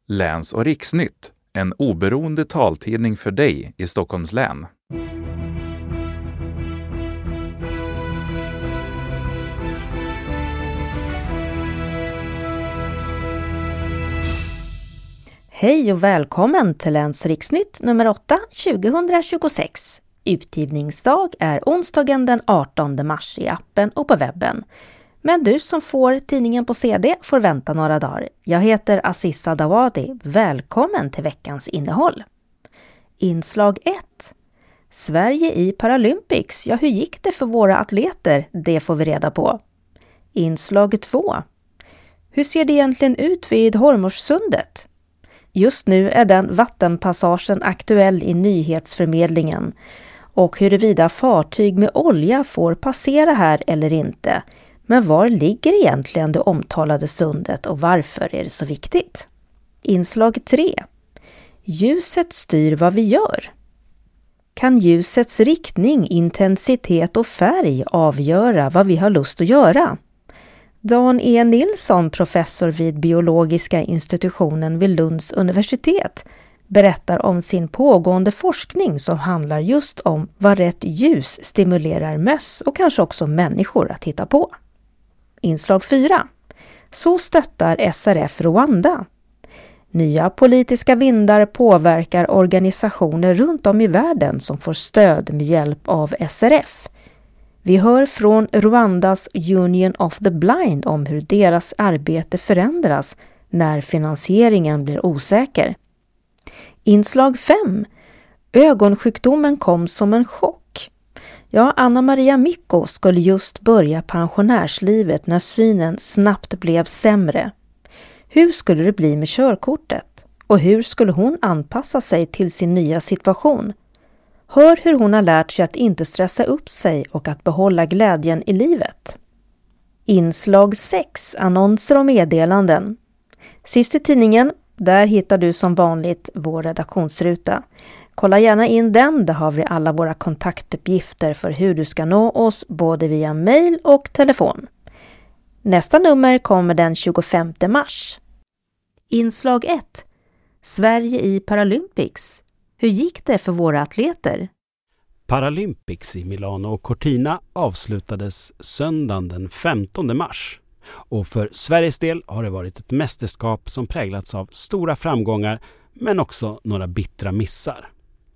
Läns- och riksnytt, en oberoende taltidning för dig i Stockholms län. Hej och välkommen till Läns- och riksnytt nummer 8 2026. Utgivningsdag är onsdagen den 18 mars i appen och på webben. Men du som får tidningen på CD får vänta några dagar. Jag heter Aziza Dawadi. Välkommen till veckans innehåll. Inslag 1. Sverige i Paralympics. Ja, hur gick det för våra atleter? Det får vi reda på. Inslag 2. Hur ser det egentligen ut vid Hormossundet? Just nu är den vattenpassagen aktuell i nyhetsförmedlingen. Och huruvida fartyg med olja får passera här eller inte. Men var ligger egentligen det omtalade sundet och varför är det så viktigt? Inslag 3. Ljuset styr vad vi gör. Kan ljusets riktning, intensitet och färg avgöra vad vi har lust att göra? Dan E. Nilsson, professor vid biologiska institutionen vid Lunds universitet, berättar om sin pågående forskning som handlar just om vad rätt ljus stimulerar möss och kanske också människor att hitta på. Inslag 4. Så stöttar SRF Rwanda. Nya politiska vindar påverkar organisationer runt om i världen som får stöd med hjälp av SRF. Vi hör från Rwandas Union of the Blind om hur deras arbete förändras när finansieringen blir osäker. Inslag 5. Ögonsjukdomen kom som en chock. Ja, Anna Maria Mikko skulle just börja pensionärslivet när synen snabbt blev sämre. Hur skulle det bli med körkortet? Och hur skulle hon anpassa sig till sin nya situation? Hör hur hon har lärt sig att inte stressa upp sig och att behålla glädjen i livet. Inslag 6. Annonser och meddelanden. Sist i tidningen, där hittar du som vanligt vår redaktionsruta. Kolla gärna in den, där har vi alla våra kontaktuppgifter för hur du ska nå oss både via mejl och telefon. Nästa nummer kommer den 25 mars. Inslag 1. Sverige i Paralympics. Hur gick det för våra atleter? Paralympics i Milano och Cortina avslutades söndagen den 15 mars. Och för Sveriges del har det varit ett mästerskap som präglats av stora framgångar men också några bittra missar.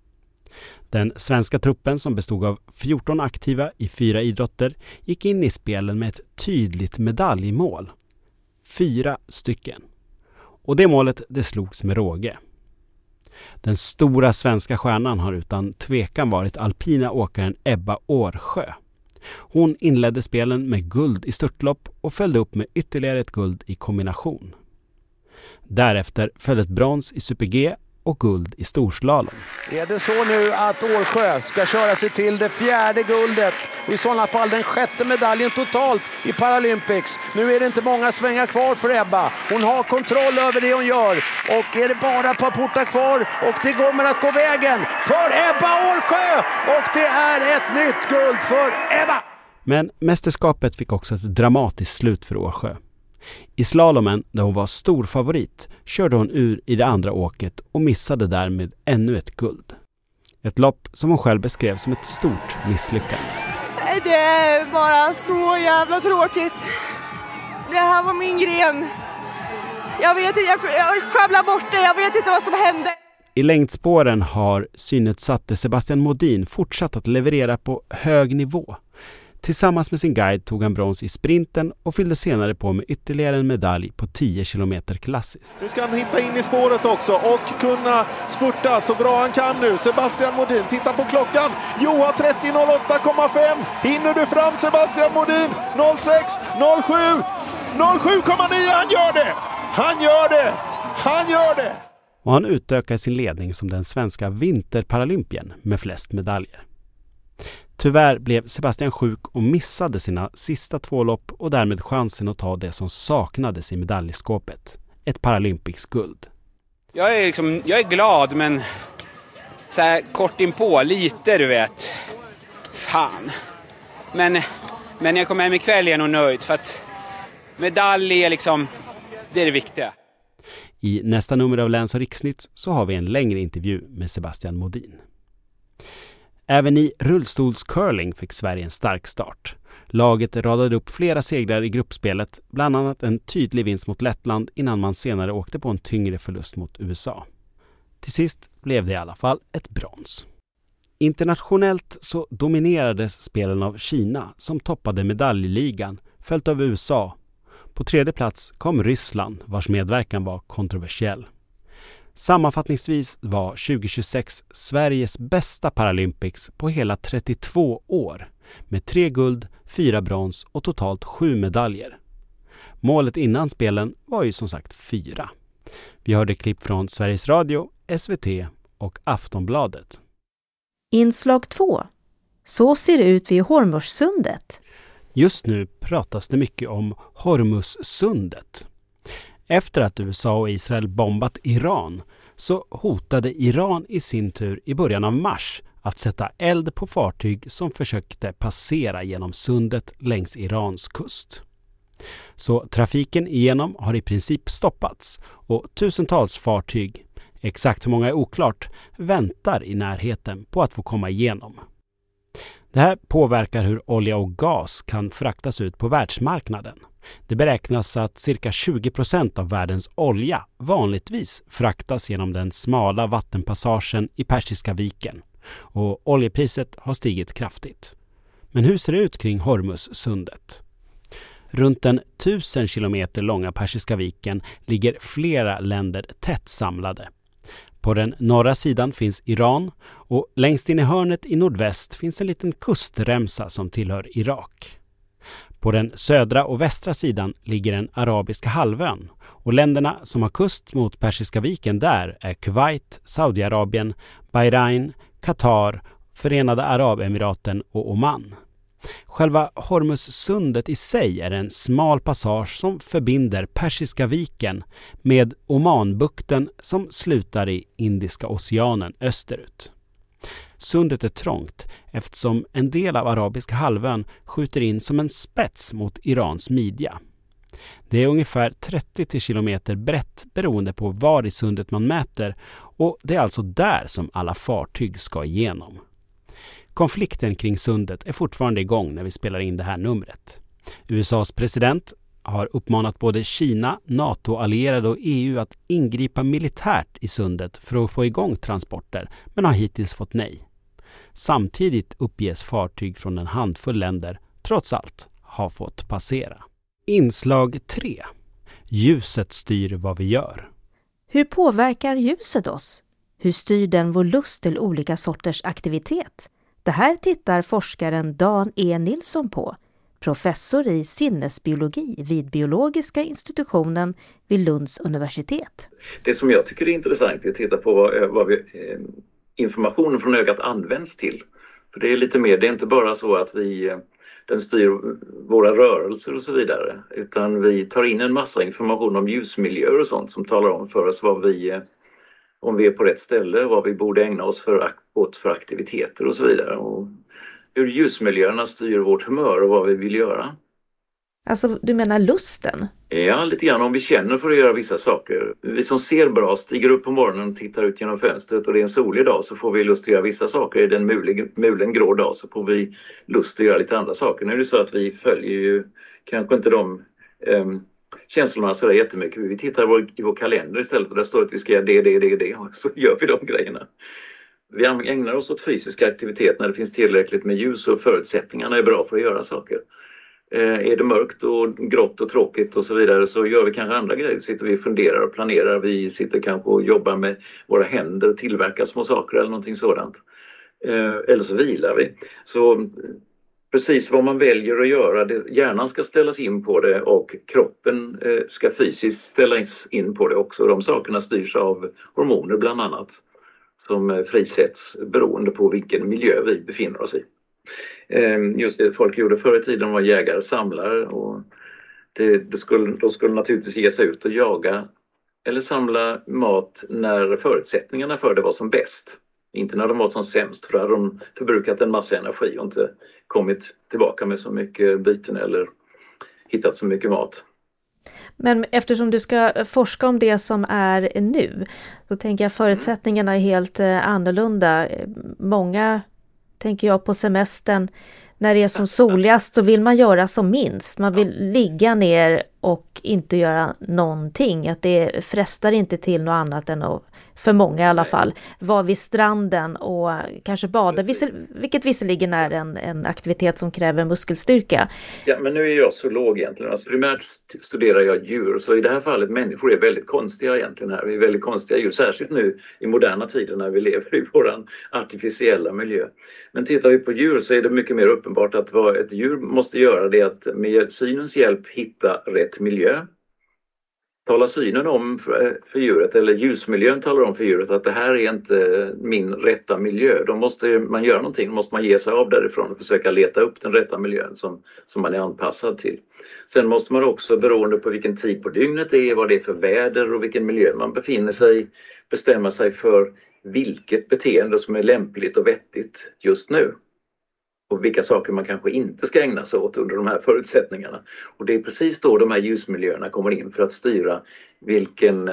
Den svenska truppen som bestod av 14 aktiva i 4 idrotter gick in i spelen med ett tydligt medaljmål. 4 stycken. Och det målet det slogs med råge. Den stora svenska stjärnan har utan tvekan varit alpina åkaren Ebba Årsjö. Hon inledde spelen med guld i störtlopp och följde upp med ytterligare ett guld i kombination. Därefter följde ett brons i super-G och guld i storslalom. Är det så nu att Årsjö ska köra sig till det 4:e guldet och i sådana fall den 6:e medaljen totalt i Paralympics? Nu är det inte många svängar kvar för Ebba. Hon har kontroll över det hon gör och är det bara ett par portar kvar och det kommer att gå vägen för Ebba Årsjö och det är ett nytt guld för Ebba! Men mästerskapet fick också ett dramatiskt slut för Årsjö. I slalomen, där hon var stor favorit, körde hon ur i det andra åket och missade därmed ännu ett guld. Ett lopp som hon själv beskrev som ett stort misslyckande. Det är bara så jävla tråkigt. Det här var min gren. Jag vet inte, jag sjabblar bort det, jag vet inte vad som hände. I längdspåren har synutsatte Sebastian Modin fortsatt att leverera på hög nivå. Tillsammans med sin guide tog han brons i sprinten och fyllde senare på med ytterligare en medalj på 10 kilometer klassiskt. Nu ska han hitta in i spåret också och kunna spurta så bra han kan nu. Sebastian Modin, titta på klockan. Joha 30.08,5. Hinner du fram Sebastian Modin? 06, 07, 07,9. Han gör det! Han gör det! Han gör det! Och han utökar sin ledning som den svenska vinterparalympien med flest medaljer. Tyvärr blev Sebastian sjuk och missade sina sista 2 lopp och därmed chansen att ta det som saknades i medaljskåpet. Ett Paralympics guld. Jag är glad men så här kort inpå lite, du vet. Fan. Men när jag kommer hem ikväll är jag nog nöjd för att medalj är det är det viktiga. I nästa nummer av Läns- och Riksnytt så har vi en längre intervju med Sebastian Modin. Även i rullstolscurling fick Sverige en stark start. Laget radade upp flera segrar i gruppspelet, bland annat en tydlig vinst mot Lettland innan man senare åkte på en tyngre förlust mot USA. Till sist blev det i alla fall ett brons. Internationellt så dominerades spelen av Kina som toppade medaljligan, följt av USA. På tredje plats kom Ryssland, vars medverkan var kontroversiell. Sammanfattningsvis var 2026 Sveriges bästa Paralympics på hela 32 år, med 3 guld, 4 brons och totalt 7 medaljer. Målet innan spelen var ju som sagt 4. Vi hörde klipp från Sveriges Radio, SVT och Aftonbladet. Inslag 2. Så ser det ut vid Hormuzsundet. Just nu pratas det mycket om Hormuzsundet. Efter att USA och Israel bombat Iran så hotade Iran i sin tur i början av mars att sätta eld på fartyg som försökte passera genom sundet längs Irans kust. Så trafiken igenom har i princip stoppats och tusentals fartyg, exakt hur många är oklart, väntar i närheten på att få komma igenom. Det här påverkar hur olja och gas kan fraktas ut på världsmarknaden. Det beräknas att cirka 20% av världens olja vanligtvis fraktas genom den smala vattenpassagen i Persiska viken och oljepriset har stigit kraftigt. Men hur ser det ut kring Hormuzsundet? Runt den 1000 kilometer långa Persiska viken ligger flera länder tätt samlade. På den norra sidan finns Iran och längst in i hörnet i nordväst finns en liten kustremsa som tillhör Irak. På den södra och västra sidan ligger den arabiska halvön och länderna som har kust mot Persiska viken där är Kuwait, Saudiarabien, Bahrain, Qatar, Förenade Arabemiraten och Oman. Själva Hormuzsundet i sig är en smal passage som förbinder Persiska viken med Omanbukten som slutar i Indiska oceanen österut. Sundet är trångt eftersom en del av arabiska halvön skjuter in som en spets mot Irans midja. Det är ungefär 30 kilometer brett beroende på var i sundet man mäter och det är alltså där som alla fartyg ska igenom. Konflikten kring sundet är fortfarande igång när vi spelar in det här numret. USAs president har uppmanat både Kina, NATO-allierade och EU att ingripa militärt i sundet för att få igång transporter, men har hittills fått nej. Samtidigt uppges fartyg från en handfull länder, trots allt, ha fått passera. Inslag 3. Ljuset styr vad vi gör. Hur påverkar ljuset oss? Hur styr den vår lust till olika sorters aktivitet? Det här tittar forskaren Dan E. Nilsson på, professor i sinnesbiologi vid biologiska institutionen vid Lunds universitet. Det som jag tycker är intressant är att titta på vad informationen från ögat används till. För det är lite mer, det är inte bara så att den styr våra rörelser och så vidare, utan vi tar in en massa information om ljusmiljöer och sånt som talar om för oss om vi är på rätt ställe, vad vi borde ägna oss åt för aktiviteter och så vidare. Och hur ljusmiljöerna styr vårt humör och vad vi vill göra. Alltså, du menar lusten? Ja, lite grann om vi känner för att göra vissa saker. Vi som ser bra stiger upp på morgonen och tittar ut genom fönstret och det är en solig dag så får vi lust att göra vissa saker. Är det en mulen grå dag så får vi lust att göra lite andra saker. Nu är det så att vi följer ju kanske inte de känslorna så där jättemycket. Vi tittar i vår kalender istället och där står att vi ska göra det och så gör vi de grejerna. Vi ägnar oss åt fysisk aktivitet när det finns tillräckligt med ljus och förutsättningarna är bra för att göra saker. Är det mörkt och grått och tråkigt och så vidare så gör vi kanske andra grejer. Sitter vi och funderar och planerar. Vi sitter kanske och jobbar med våra händer och tillverkar små saker eller någonting sådant. Eller så vilar vi. Så precis vad man väljer att göra, hjärnan ska ställas in på det och kroppen ska fysiskt ställas in på det också. De sakerna styrs av hormoner bland annat som frisätts beroende på vilken miljö vi befinner oss i. Just det folk gjorde förr i tiden var jägare, samlare och de skulle naturligtvis ge sig ut och jaga eller samla mat när förutsättningarna för det var som bäst. Inte när de var som sämst, för då hade de förbrukat en massa energi och inte kommit tillbaka med så mycket byten eller hittat så mycket mat. Men eftersom du ska forska om det som är nu, då tänker jag förutsättningarna är helt annorlunda. Många, tänker jag, på semestern, när det är som soligast så vill man göra som minst. Man vill ligga ner och inte göra någonting. Att det frestar inte till något annat än att, för många i alla fall, vara vid stranden och kanske bada, vilket visserligen är en aktivitet som kräver muskelstyrka. Ja, men nu är jag zoolog egentligen. Alltså, primärt studerar jag djur, så i det här fallet människor är väldigt konstiga egentligen här. Vi är väldigt konstiga djur, särskilt nu i moderna tider när vi lever i våran artificiella miljö. Men tittar vi på djur så är det mycket mer uppenbart att vad ett djur måste göra, det är att med synens hjälp hitta rätt miljö. Talar synen om för djuret, eller ljusmiljön talar om för djuret att det här är inte min rätta miljö. Då måste man göra någonting, då måste man ge sig av därifrån och försöka leta upp den rätta miljön som man är anpassad till. Sen måste man också, beroende på vilken tid på dygnet det är, vad det är för väder och vilken miljö man befinner sig i, bestämma sig för vilket beteende som är lämpligt och vettigt just nu. Och vilka saker man kanske inte ska ägna sig åt under de här förutsättningarna. Och det är precis då de här ljusmiljöerna kommer in för att styra vilken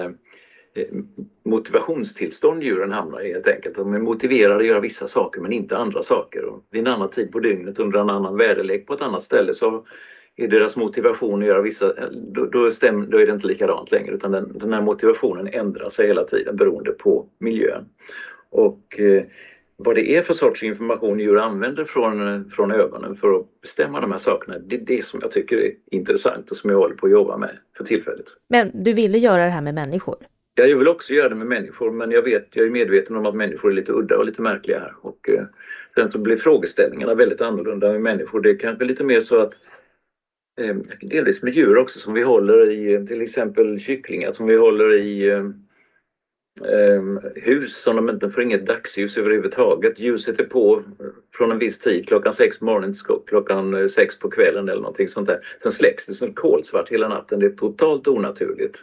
motivationstillstånd djuren hamnar i helt enkelt. De är motiverade att göra vissa saker men inte andra saker. Och vid en annan tid på dygnet, under en annan väderlek på ett annat ställe, så är deras motivation att göra vissa, då är det inte likadant längre, utan den här motivationen ändrar sig hela tiden beroende på miljön. Och vad det är för sorts information djur använder från ögonen för att bestämma de här sakerna, det är det som jag tycker är intressant och som jag håller på att jobba med för tillfället. Men du ville göra det här med människor? Jag vill också göra det med människor, men jag är medveten om att människor är lite udda och lite märkliga här. Och sen så blir frågeställningarna väldigt annorlunda med människor. Det är kanske lite mer så att delvis med djur också som vi håller i, till exempel kycklingar som vi håller i hus som de inte får inget dagsljus överhuvudtaget. Ljuset är på från en viss tid, klockan 6 på morgonen till klockan 6 på kvällen eller någonting sånt där. Sen släcks det som kolsvart hela natten. Det är totalt onaturligt.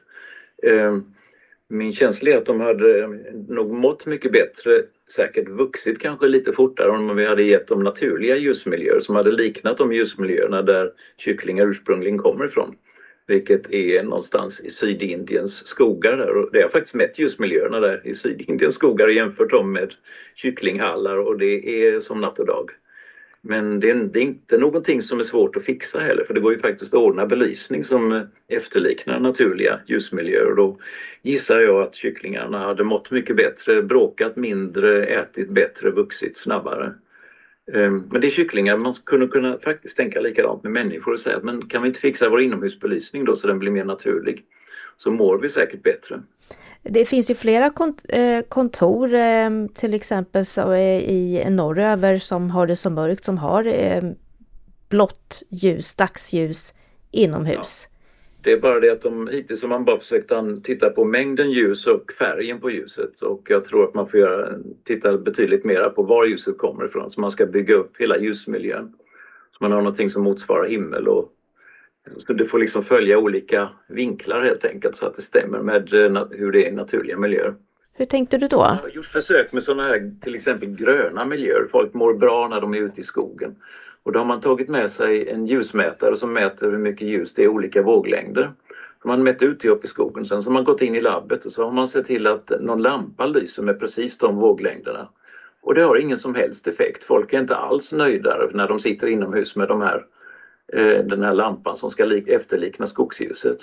Min känsla är att de hade nog mått mycket bättre, säkert vuxit kanske lite fortare om vi hade gett dem naturliga ljusmiljöer som hade liknat de ljusmiljöerna där kycklingar ursprungligen kommer ifrån. Vilket är någonstans i Sydindiens skogar där. Och det har faktiskt mätt ljusmiljöerna där i Sydindiens skogar och jämfört dem med kycklinghallar, och det är som natt och dag. Men det är inte någonting som är svårt att fixa heller, för det går ju faktiskt att ordna belysning som efterliknar naturliga ljusmiljöer. Och då gissar jag att kycklingarna hade mått mycket bättre, bråkat mindre, ätit bättre, vuxit snabbare. Men det är kycklingar, man skulle kunna faktiskt tänka likadant med människor och säga att men kan vi inte fixa vår inomhusbelysning då så den blir mer naturlig, så mår vi säkert bättre. Det finns ju flera kontor, till exempel så i norröver som har det så mörkt, som har blått ljus, dagsljus inomhus. Ja. Det är bara det att hittills har man bara försökt titta på mängden ljus och färgen på ljuset, och jag tror att man får titta betydligt mer på var ljuset kommer ifrån, så man ska bygga upp hela ljusmiljön. Så man har någonting som motsvarar himmel, och så det får liksom följa olika vinklar helt enkelt så att det stämmer med hur det är i naturliga miljöer. Hur tänkte du då? Jag har gjort försök med sådana här till exempel gröna miljöer. Folk mår bra när de är ute i skogen. Och då har man tagit med sig en ljusmätare som mäter hur mycket ljus det är i olika våglängder. Så man mätt ut det upp i skogen. Sen så har man gått in i labbet och så har man sett till att någon lampa lyser med precis de våglängderna. Och det har ingen som helst effekt. Folk är inte alls nöjda när de sitter inomhus med den här lampan som ska efterlikna skogsljuset.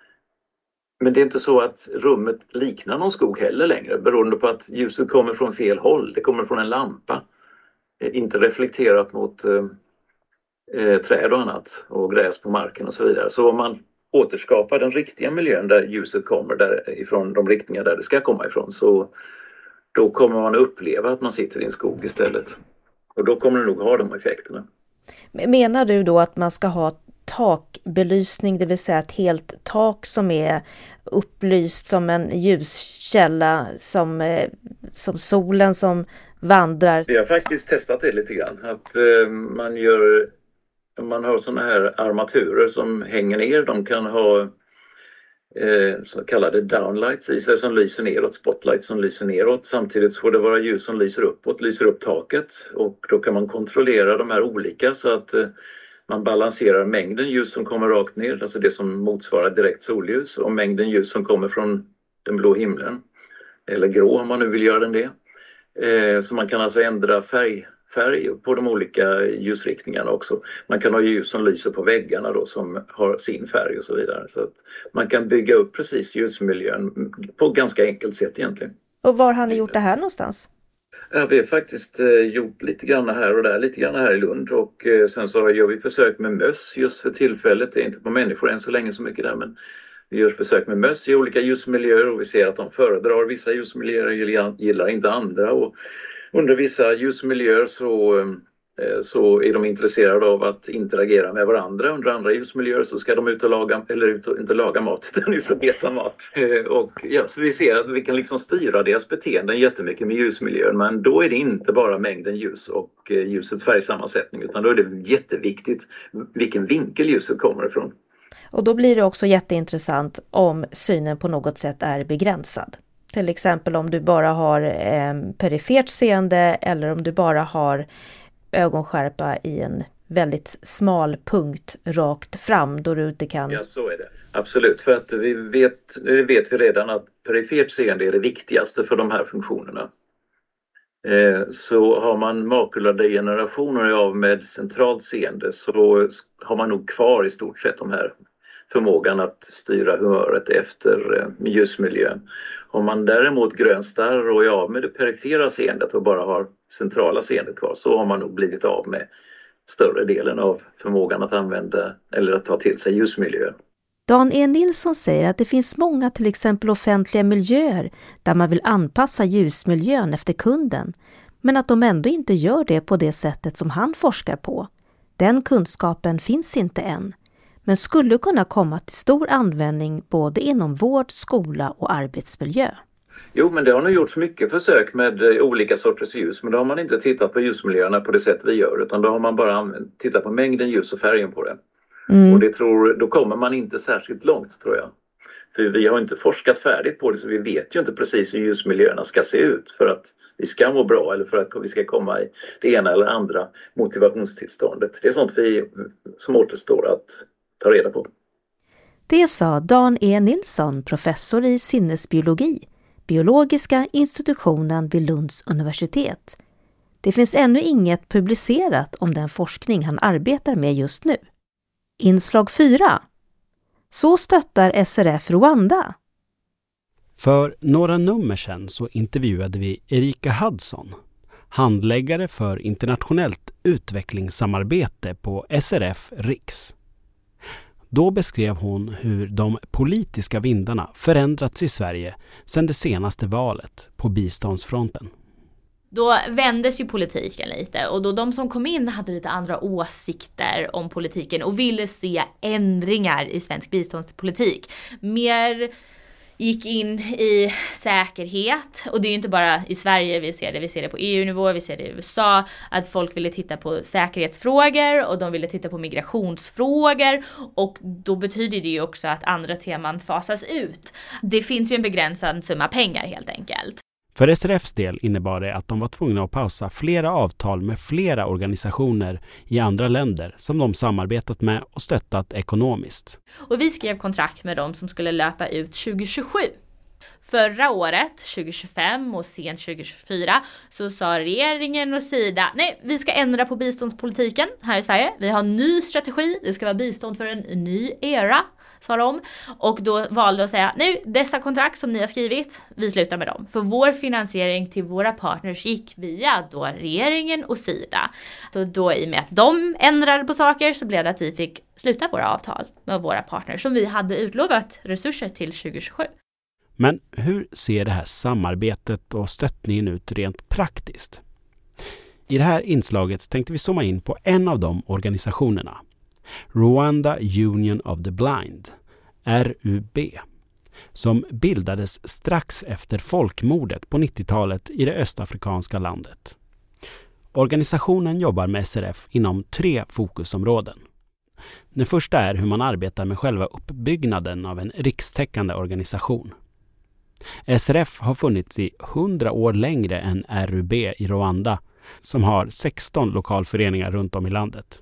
Men det är inte så att rummet liknar någon skog heller längre, beroende på att ljuset kommer från fel håll. Det kommer från en lampa. Inte reflekterat mot träd och annat och gräs på marken och så vidare. Så om man återskapar den riktiga miljön där ljuset kommer ifrån de riktningar där det ska komma ifrån, så då kommer man uppleva att man sitter i en skog istället. Och då kommer det nog ha de effekterna. Menar du då att man ska ha takbelysning, det vill säga ett helt tak som är upplyst som en ljuskälla, som solen som vandrar? Vi har faktiskt testat det lite grann. Att man har såna här armaturer som hänger ner. De kan ha så kallade downlights i sig som lyser neråt, spotlights som lyser neråt. Samtidigt får det vara ljus som lyser uppåt, lyser upp taket. Och då kan man kontrollera de här olika så att Man balanserar mängden ljus som kommer rakt ner, alltså det som motsvarar direkt solljus, och mängden ljus som kommer från den blå himlen. Eller grå om man nu vill göra den det. Så man kan alltså ändra färg på de olika ljusriktningarna också. Man kan ha ljus som lyser på väggarna då, som har sin färg och så vidare. Så att man kan bygga upp precis ljusmiljön på ett ganska enkelt sätt egentligen. Och var har ni gjort det här någonstans? Ja, vi har faktiskt gjort lite grann här och där, lite grann här i Lund, och sen så gör vi försök med möss just för tillfället. Det är inte på människor än så länge så mycket där, men vi gör försök med möss i olika ljusmiljöer och vi ser att de föredrar vissa ljusmiljöer, gillar inte andra, och under vissa ljusmiljöer så är de intresserade av att interagera med varandra. Under andra ljusmiljöer så ska de ut och laga, eller inte laga mat utan ut och äta mat. Och ja, så vi ser att vi kan liksom styra deras beteenden jättemycket med ljusmiljön, men då är det inte bara mängden ljus och ljusets färgsammansättning, utan då är det jätteviktigt vilken vinkel ljuset kommer ifrån. Och då blir det också jätteintressant om synen på något sätt är begränsad. Till exempel om du bara har perifert seende eller om du bara har ögonskärpa i en väldigt smal punkt rakt fram då du inte kan... Ja, så är det. Absolut, för att vi vet redan att perifert seende är det viktigaste för de här funktionerna. Så har man makuladegenerationer av med centralt seende så har man nog kvar i stort sett de här förmågan att styra humöret efter ljusmiljön. Om man däremot grönstarr och är av med det perifera seendet och bara har centrala seendet kvar, så har man nog blivit av med större delen av förmågan att använda eller att ta till sig ljusmiljö. Dan E. Nilsson säger att det finns många till exempel offentliga miljöer där man vill anpassa ljusmiljön efter kunden, men att de ändå inte gör det på det sättet som han forskar på. Den kunskapen finns inte än, men skulle kunna komma till stor användning både inom vård, skola och arbetsmiljö. Jo, men det har nog gjorts mycket försök med olika sorters ljus, men då har man inte tittat på ljusmiljöerna på det sätt vi gör, utan då har man bara tittat på mängden ljus och färgen på det. Och då kommer man inte särskilt långt, tror jag. För vi har inte forskat färdigt på det, så vi vet ju inte precis hur ljusmiljöerna ska se ut för att vi ska må bra eller för att vi ska komma i det ena eller andra motivationstillståndet. Det är sånt som återstår att ta reda på. Det sa Dan E. Nilsson, professor i sinnesbiologi, biologiska institutionen vid Lunds universitet. Det finns ännu inget publicerat om den forskning han arbetar med just nu. Inslag 4. Så stöttar SRF Rwanda. För några nummer sedan så intervjuade vi Erika Hudson, handläggare för internationellt utvecklingssamarbete på SRF Riks. Då beskrev hon hur de politiska vindarna förändrats i Sverige sedan det senaste valet på biståndsfronten. Då vändes ju politiken lite och då de som kom in hade lite andra åsikter om politiken och ville se ändringar i svensk biståndspolitik. Mer gick in i säkerhet, och det är ju inte bara i Sverige vi ser det på EU-nivå, vi ser det i USA, att folk ville titta på säkerhetsfrågor och de ville titta på migrationsfrågor, och då betyder det ju också att andra teman fasas ut. Det finns ju en begränsad summa pengar helt enkelt. För SRFs del innebar det att de var tvungna att pausa flera avtal med flera organisationer i andra länder som de samarbetat med och stöttat ekonomiskt. Och vi skrev kontrakt med dem som skulle löpa ut 2027. Förra året, 2025 och sent 2024, så sa regeringen och Sida, nej, vi ska ändra på biståndspolitiken här i Sverige. Vi har en ny strategi, det ska vara bistånd för en ny era, sa de. Och då valde att säga, nu, dessa kontrakt som ni har skrivit, vi slutar med dem. För vår finansiering till våra partners gick via då regeringen och Sida. Så då i och med att de ändrade på saker så blev det att vi fick sluta våra avtal med våra partners som vi hade utlovat resurser till 2027. Men hur ser det här samarbetet och stöttningen ut rent praktiskt? I det här inslaget tänkte vi zooma in på en av de organisationerna. Rwanda Union of the Blind, RUB, som bildades strax efter folkmordet på 90-talet i det östafrikanska landet. Organisationen jobbar med SRF inom 3 fokusområden. Det första är hur man arbetar med själva uppbyggnaden av en rikstäckande organisation. SRF har funnits i 100 år längre än RUB i Rwanda, som har 16 lokalföreningar runt om i landet.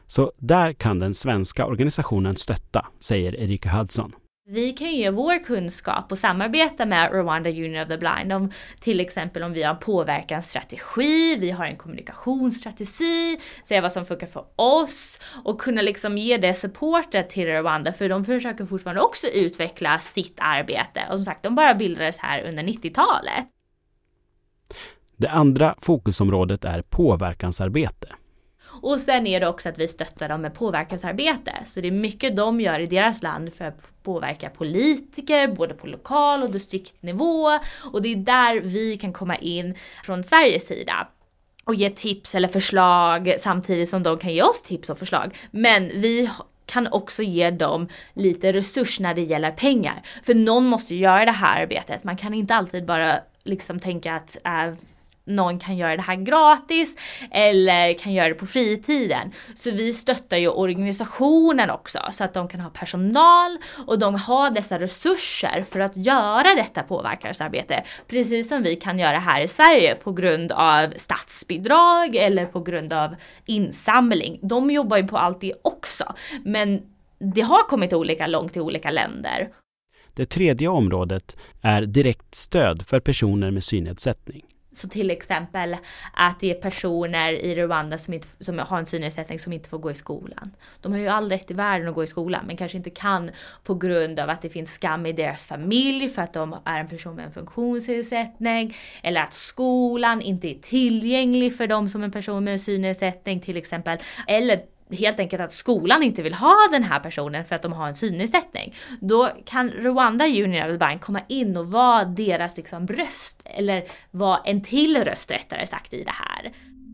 Så där kan den svenska organisationen stötta, säger Erika Hudson. Vi kan ge vår kunskap och samarbeta med Rwanda Union of the Blind. Till exempel om vi har en påverkansstrategi, vi har en kommunikationsstrategi, säga vad som funkar för oss och kunna liksom ge det supportet till Rwanda, för de försöker fortfarande också utveckla sitt arbete. Och som sagt, de bara bildades här under 90-talet. Det andra fokusområdet är påverkansarbete. Och sen är det också att vi stöttar dem med påverkansarbete. Så det är mycket de gör i deras land för att påverka politiker, både på lokal och distriktnivå. Och det är där vi kan komma in från Sveriges sida och ge tips eller förslag samtidigt som de kan ge oss tips och förslag. Men vi kan också ge dem lite resurs när det gäller pengar. För någon måste göra det här arbetet. Man kan inte alltid bara liksom tänka att någon kan göra det här gratis eller kan göra det på fritiden. Så vi stöttar ju organisationen också så att de kan ha personal och de har dessa resurser för att göra detta påverkansarbete. Precis som vi kan göra här i Sverige på grund av statsbidrag eller på grund av insamling. De jobbar ju på allt det också. Men det har kommit olika långt i olika länder. Det tredje området är direkt stöd för personer med synnedsättning. Så till exempel att det är personer i Rwanda som har en synnedsättning som inte får gå i skolan. De har ju all rätt i världen att gå i skolan men kanske inte kan på grund av att det finns skam i deras familj för att de är en person med en funktionsnedsättning. Eller att skolan inte är tillgänglig för dem som en person med en synnedsättning till exempel. Eller helt enkelt att skolan inte vill ha den här personen för att de har en synnedsättning. Då kan Rwanda Union of the Blind komma in och vara deras liksom röst, eller vara en till röst rättare sagt i det här.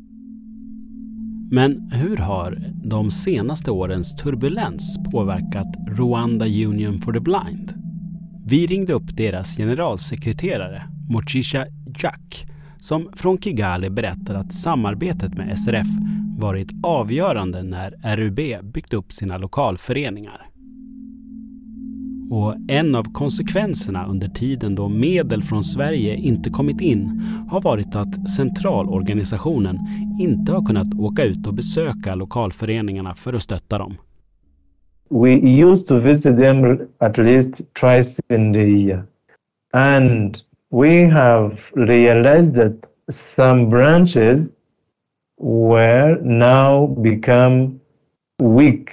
Men hur har de senaste årens turbulens påverkat Rwanda Union for the Blind? Vi ringde upp deras generalsekreterare Mochisha Jack som från Kigali berättar att samarbetet med SRF varit avgörande när RUB byggt upp sina lokalföreningar. Och en av konsekvenserna under tiden då medel från Sverige inte kommit in har varit att centralorganisationen inte har kunnat åka ut och besöka lokalföreningarna för att stötta dem. We used to visit them at least twice in the year. And we have realized that some branches were now become weak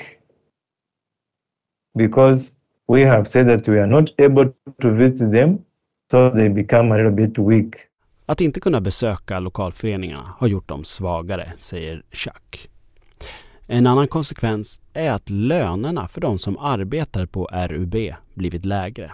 because we have said that we are not able to visit them, so they become a little bit weak. Att inte kunna besöka lokalföreningarna har gjort dem svagare, säger Chuck. En annan konsekvens är att lönerna för de som arbetar på RUB blivit lägre.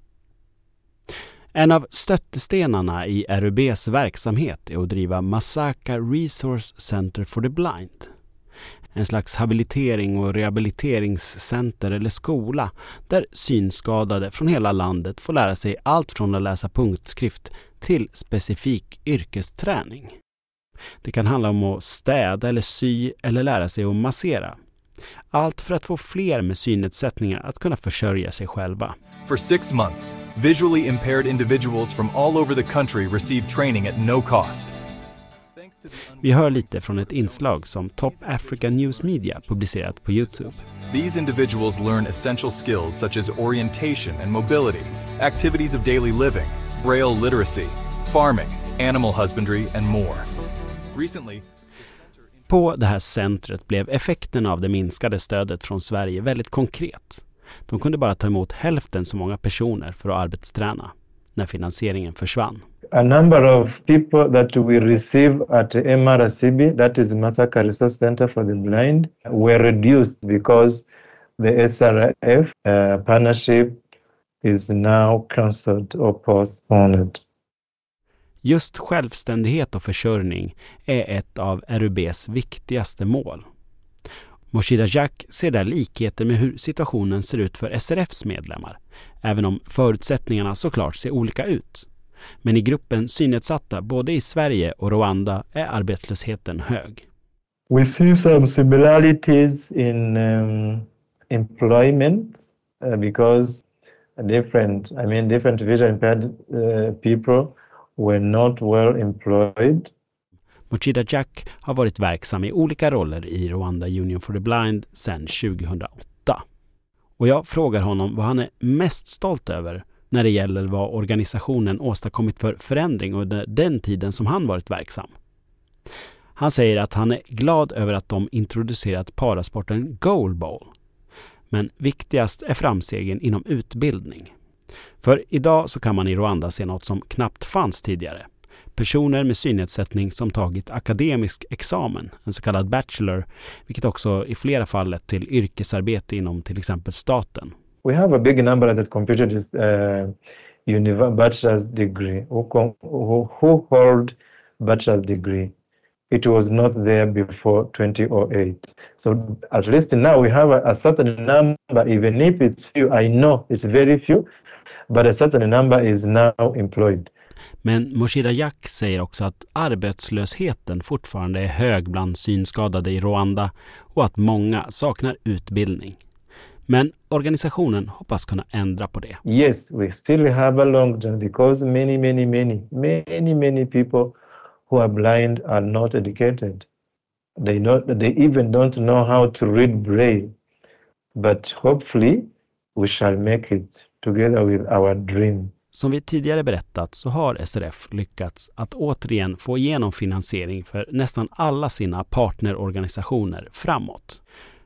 En av stöttestenarna i RUBs verksamhet är att driva Masaka Resource Center for the Blind. En slags habilitering- och rehabiliteringscenter eller skola där synskadade från hela landet får lära sig allt från att läsa punktskrift till specifik yrkesträning. Det kan handla om att städa eller sy eller lära sig att massera. Allt för att få fler med synnedsättningar att kunna försörja sig själva. For 6 months, visually impaired individuals from all over the country receive training at no cost. Vi hör lite från ett inslag som Top Africa News Media publicerat på YouTube. These individuals learn essential skills such as orientation and mobility, activities of daily living, braille literacy, farming, animal husbandry and more. Recently, på det här centret blev effekten av det minskade stödet från Sverige väldigt konkret. De kunde bara ta emot hälften så många personer för att arbetsträna när finansieringen försvann. A number of people that we receive at MRCB, that is Masaka Resource Center for the Blind, were reduced because the SRF partnership is now cancelled or postponed. Just självständighet och försörjning är ett av RUBs viktigaste mål. Moshida Jack ser där likheter med hur situationen ser ut för SRFs medlemmar, även om förutsättningarna såklart ser olika ut. Men i gruppen synnedsatta både i Sverige och Rwanda är arbetslösheten hög. We see some similarities in employment because different visually impaired people were not well employed. Mochida Jack har varit verksam i olika roller i Rwanda Union for the Blind sedan 2008. Och jag frågar honom vad han är mest stolt över när det gäller vad organisationen åstadkommit för förändring under den tiden som han varit verksam. Han säger att han är glad över att de introducerat parasporten goalball. Men viktigast är framstegen inom utbildning. För idag så kan man i Rwanda se något som knappt fanns tidigare. Personer med synnedsättning som tagit akademisk examen, en så kallad bachelor, vilket också i flera fall lett till yrkesarbete inom till exempel staten. We have a big number that completed this bachelor's degree, who hold bachelor's degree. It was not there before 2008. So at least now we have a certain number, even if it's few, I know it's very few, but a certain number is now employed. Men Mochida Jack säger också att arbetslösheten fortfarande är hög bland synskadade i Rwanda och att många saknar utbildning. Men organisationen hoppas kunna ändra på det. Yes, we still have a long journey because many people who are blind are not educated. They even don't know how to read Braille. But hopefully we shall make it together with our dream. Som vi tidigare berättat så har SRF lyckats att återigen få igenom finansiering för nästan alla sina partnerorganisationer framåt.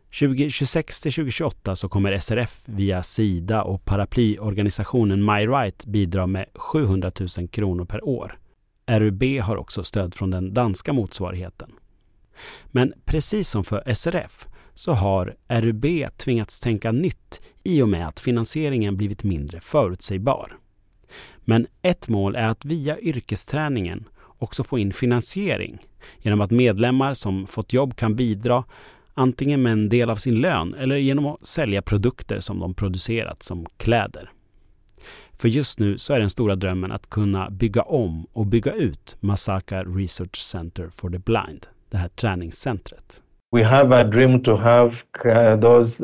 2026-2028 så kommer SRF via SIDA och paraplyorganisationen My Right bidra med 700 000 kronor per år. RUB har också stöd från den danska motsvarigheten. Men precis som för SRF så har RUB tvingats tänka nytt i och med att finansieringen blivit mindre förutsägbar. Men ett mål är att via yrkesträningen också få in finansiering genom att medlemmar som fått jobb kan bidra antingen med en del av sin lön eller genom att sälja produkter som de producerat som kläder. För just nu så är den stora drömmen att kunna bygga om och bygga ut Masaka Research Center for the Blind, det här träningscentret. We have a dream to have those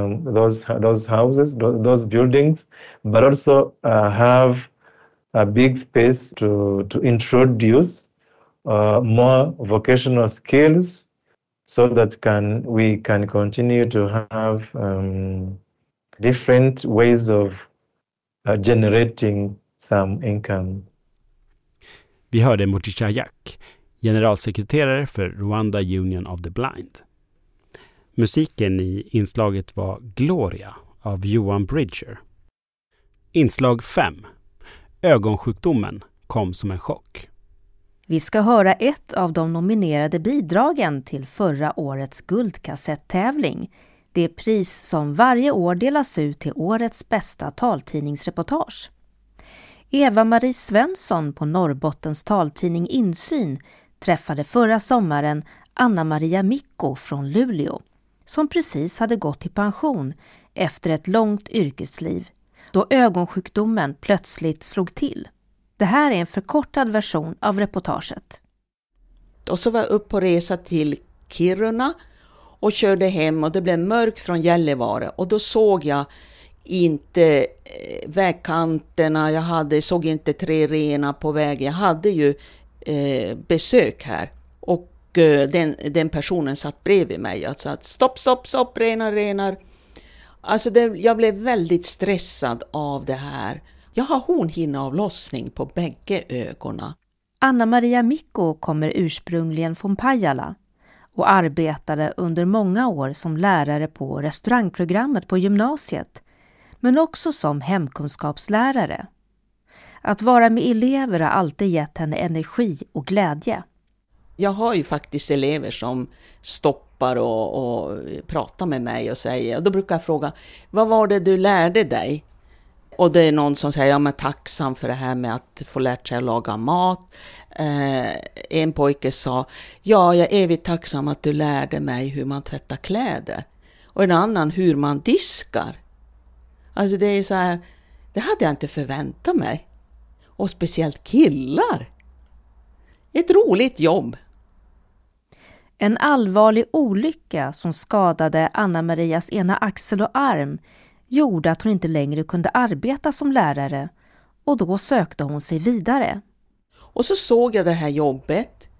houses, those buildings, but also have a big space to introduce more vocational skills so that we can continue to have different ways of generating some income. Vi hörde Mochida Jack, generalsekreterare för Rwanda Union of the Blind. Musiken i inslaget var Gloria av Johan Bridger. Inslag 5. Ögonsjukdomen kom som en chock. Vi ska höra ett av de nominerade bidragen till förra årets guldkassetttävling. Det pris som varje år delas ut till årets bästa taltidningsreportage. Eva-Marie Svensson på Norrbottens taltidning Insyn träffade förra sommaren Anna-Maria Mikko från Luleå som precis hade gått i pension efter ett långt yrkesliv då ögonsjukdomen plötsligt slog till. Det här är en förkortad version av reportaget. Och så var jag upp på resa till Kiruna och körde hem och det blev mörkt från Gällivare och då såg jag inte vägkanterna, såg inte 3 renar på vägen. Jag hade ju besök här och den personen satt bredvid mig. Jag sa stopp, renar. Alltså jag blev väldigt stressad av det här. Jag har hornhinneavlossning på bägge ögonen. Anna-Maria Mikko kommer ursprungligen från Pajala och arbetade under många år som lärare på restaurangprogrammet på gymnasiet, men också som hemkunskapslärare. Att vara med elever har alltid gett henne energi och glädje. Jag har ju faktiskt elever som stoppar och pratar med mig och säger, och då brukar jag fråga, vad var det du lärde dig? Och det är någon som säger, jag är tacksam för det här med att få lärt sig att laga mat. En pojke sa, jag är evigt tacksam att du lärde mig hur man tvättar kläder. Och en annan hur man diskar. Alltså det är så här, det hade jag inte förväntat mig. Och speciellt killar. Ett roligt jobb. En allvarlig olycka som skadade Anna-Marias ena axel och arm gjorde att hon inte längre kunde arbeta som lärare och då sökte hon sig vidare. Och så såg jag det här jobbet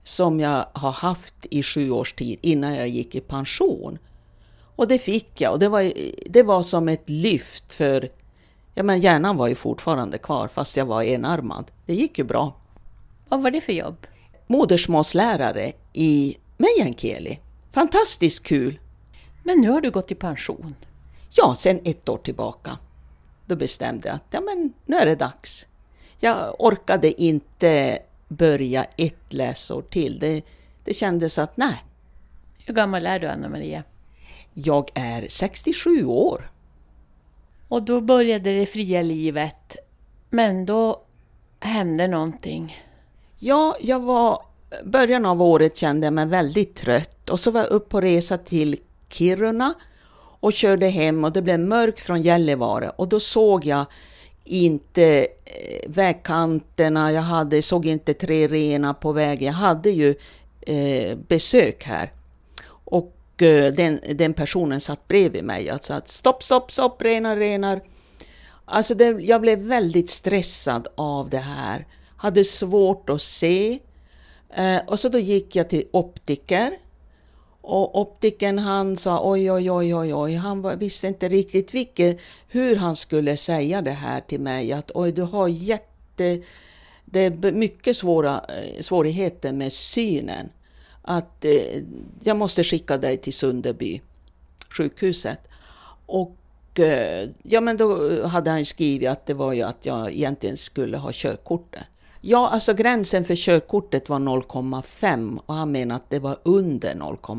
som jag har haft i 7 års tid innan jag gick i pension. Och det fick jag, och det var som ett lyft för, ja men hjärnan var ju fortfarande kvar fast jag var enarmad. Det gick ju bra. Vad var det för jobb? Modersmålslärare i meänkieli. Fantastiskt kul. Men nu har du gått i pension. Ja, sen 1 år tillbaka. Då bestämde jag att ja, men nu är det dags. Jag orkade inte börja 1 läsår till. Det kändes att nej. Hur gammal är du, Anna-Maria? Jag är 67 år. Och då började det fria livet. Men då hände någonting. Ja, början av året kände jag mig väldigt trött. Och så var jag upp på resa till Kiruna och körde hem, och det blev mörkt från Gällivare. Och då såg jag inte vägkanterna, såg inte 3 renar på vägen. Jag hade ju besök här. Och den personen satt bredvid mig. Jag sa stopp, renar. Alltså jag blev väldigt stressad av det här. Hade svårt att se. Och så då gick jag till optiker. Och optiken han sa oj. Han visste inte riktigt hur han skulle säga det här till mig. Att du har det är mycket svårigheter med synen. Att jag måste skicka dig till Sunderby sjukhuset. Och ja, men då hade han skrivit att det var ju att jag egentligen skulle ha körkortet. Ja, alltså gränsen för körkortet var 0,5 och han menade att det var under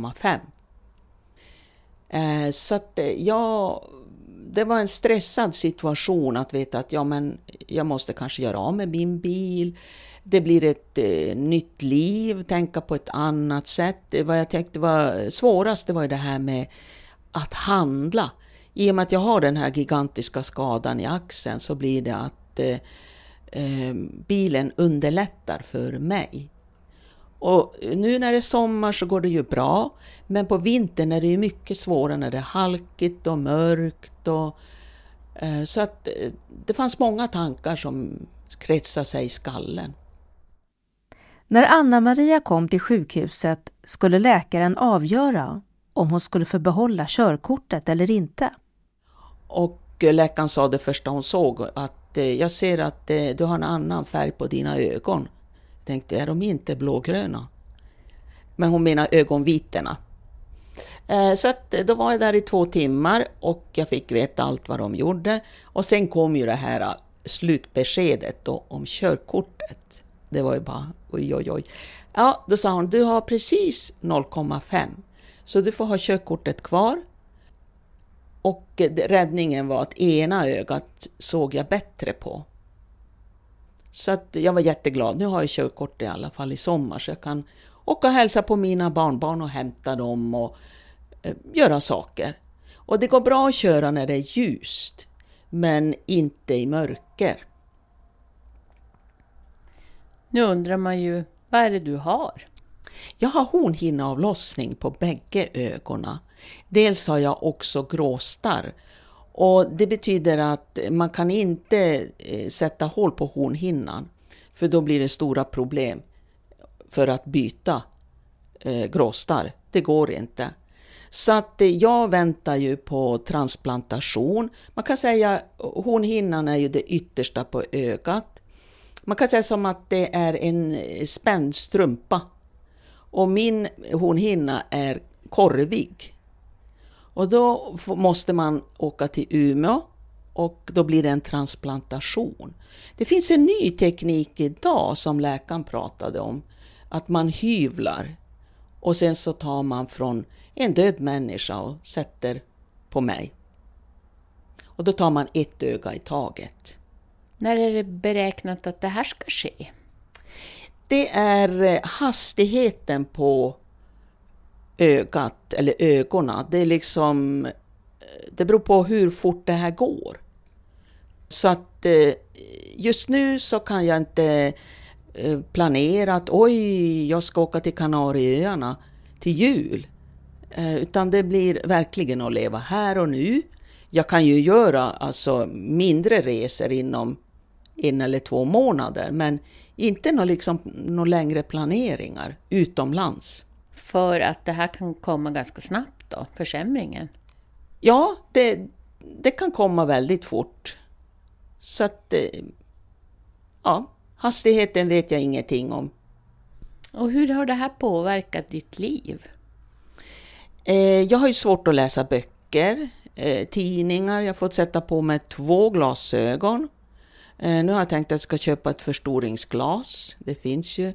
0,5. Så att det var en stressad situation att veta att jag måste kanske göra av med min bil. Det blir ett nytt liv, tänka på ett annat sätt. Vad jag tänkte var svårast, det var ju det här med att handla. I och med att jag har den här gigantiska skadan i axeln så blir det att bilen underlättar för mig. Och nu när det är sommar så går det ju bra, men på vintern är det ju mycket svårare när det är halkigt och mörkt. Så att det fanns många tankar som kretsade sig i skallen. När Anna-Maria kom till sjukhuset skulle läkaren avgöra om hon skulle få behålla körkortet eller inte. Och läkaren sa det första hon såg att jag ser att du har en annan färg på dina ögon. Jag tänkte, är de inte blågröna? Men hon menar ögonvitorna. Så att då var jag där i 2 timmar och jag fick veta allt vad de gjorde. Och sen kom ju det här slutbeskedet då om körkortet. Det var ju bara oj. Ja, då sa hon, du har precis 0,5. Så du får ha körkortet kvar. Och räddningen var att ena ögat såg jag bättre på. Så att jag var jätteglad. Nu har jag körkort i alla fall i sommar. Så jag kan åka och hälsa på mina barnbarn och hämta dem och göra saker. Och det går bra att köra när det är ljust. Men inte i mörker. Nu undrar man ju, vad är det du har? Jag har hornhinneavlossning på bägge ögonen. Dels har jag också gråstarr. Och det betyder att man kan inte sätta hål på hornhinnan. För då blir det stora problem för att byta gråstarr. Det går inte. Så att jag väntar ju på transplantation. Man kan säga att hornhinnan är ju det yttersta på ögat. Man kan säga som att det är en spänd strumpa. Och min hornhinna är korvig. Och då måste man åka till Umeå och då blir det en transplantation. Det finns en ny teknik idag som läkaren pratade om. Att man hyvlar och sen så tar man från en död människa och sätter på mig. Och då tar man 1 öga i taget. När är det beräknat att det här ska ske? Det är hastigheten på ögat eller ögonen. Det beror på hur fort det här går. Så att just nu så kan jag inte planera att jag ska åka till Kanarieöarna till jul. Utan det blir verkligen att leva här och nu. Jag kan ju göra mindre resor inom 1 eller 2 månader. Men Inte några längre planeringar utomlands. För att det här kan komma ganska snabbt då, försämringen? Ja, det kan komma väldigt fort. Så att, ja, hastigheten vet jag ingenting om. Och hur har det här påverkat ditt liv? Jag har ju svårt att läsa böcker, tidningar. Jag har fått sätta på mig 2 glasögon. Nu har jag tänkt att jag ska köpa ett förstoringsglas. Det finns ju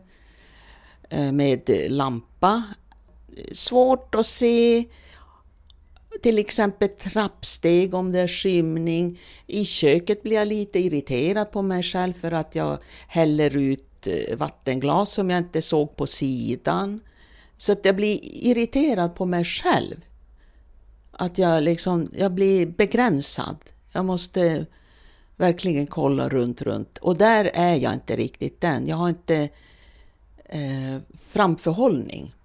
med lampa. Svårt att se till exempel trappsteg om det är skymning. I köket blir jag lite irriterad på mig själv för att jag häller ut vattenglas som jag inte såg på sidan. Så att jag blir irriterad på mig själv. Att jag blir begränsad. Jag måste verkligen kolla runt. Och där är jag inte riktigt än. Jag har inte framförhållning.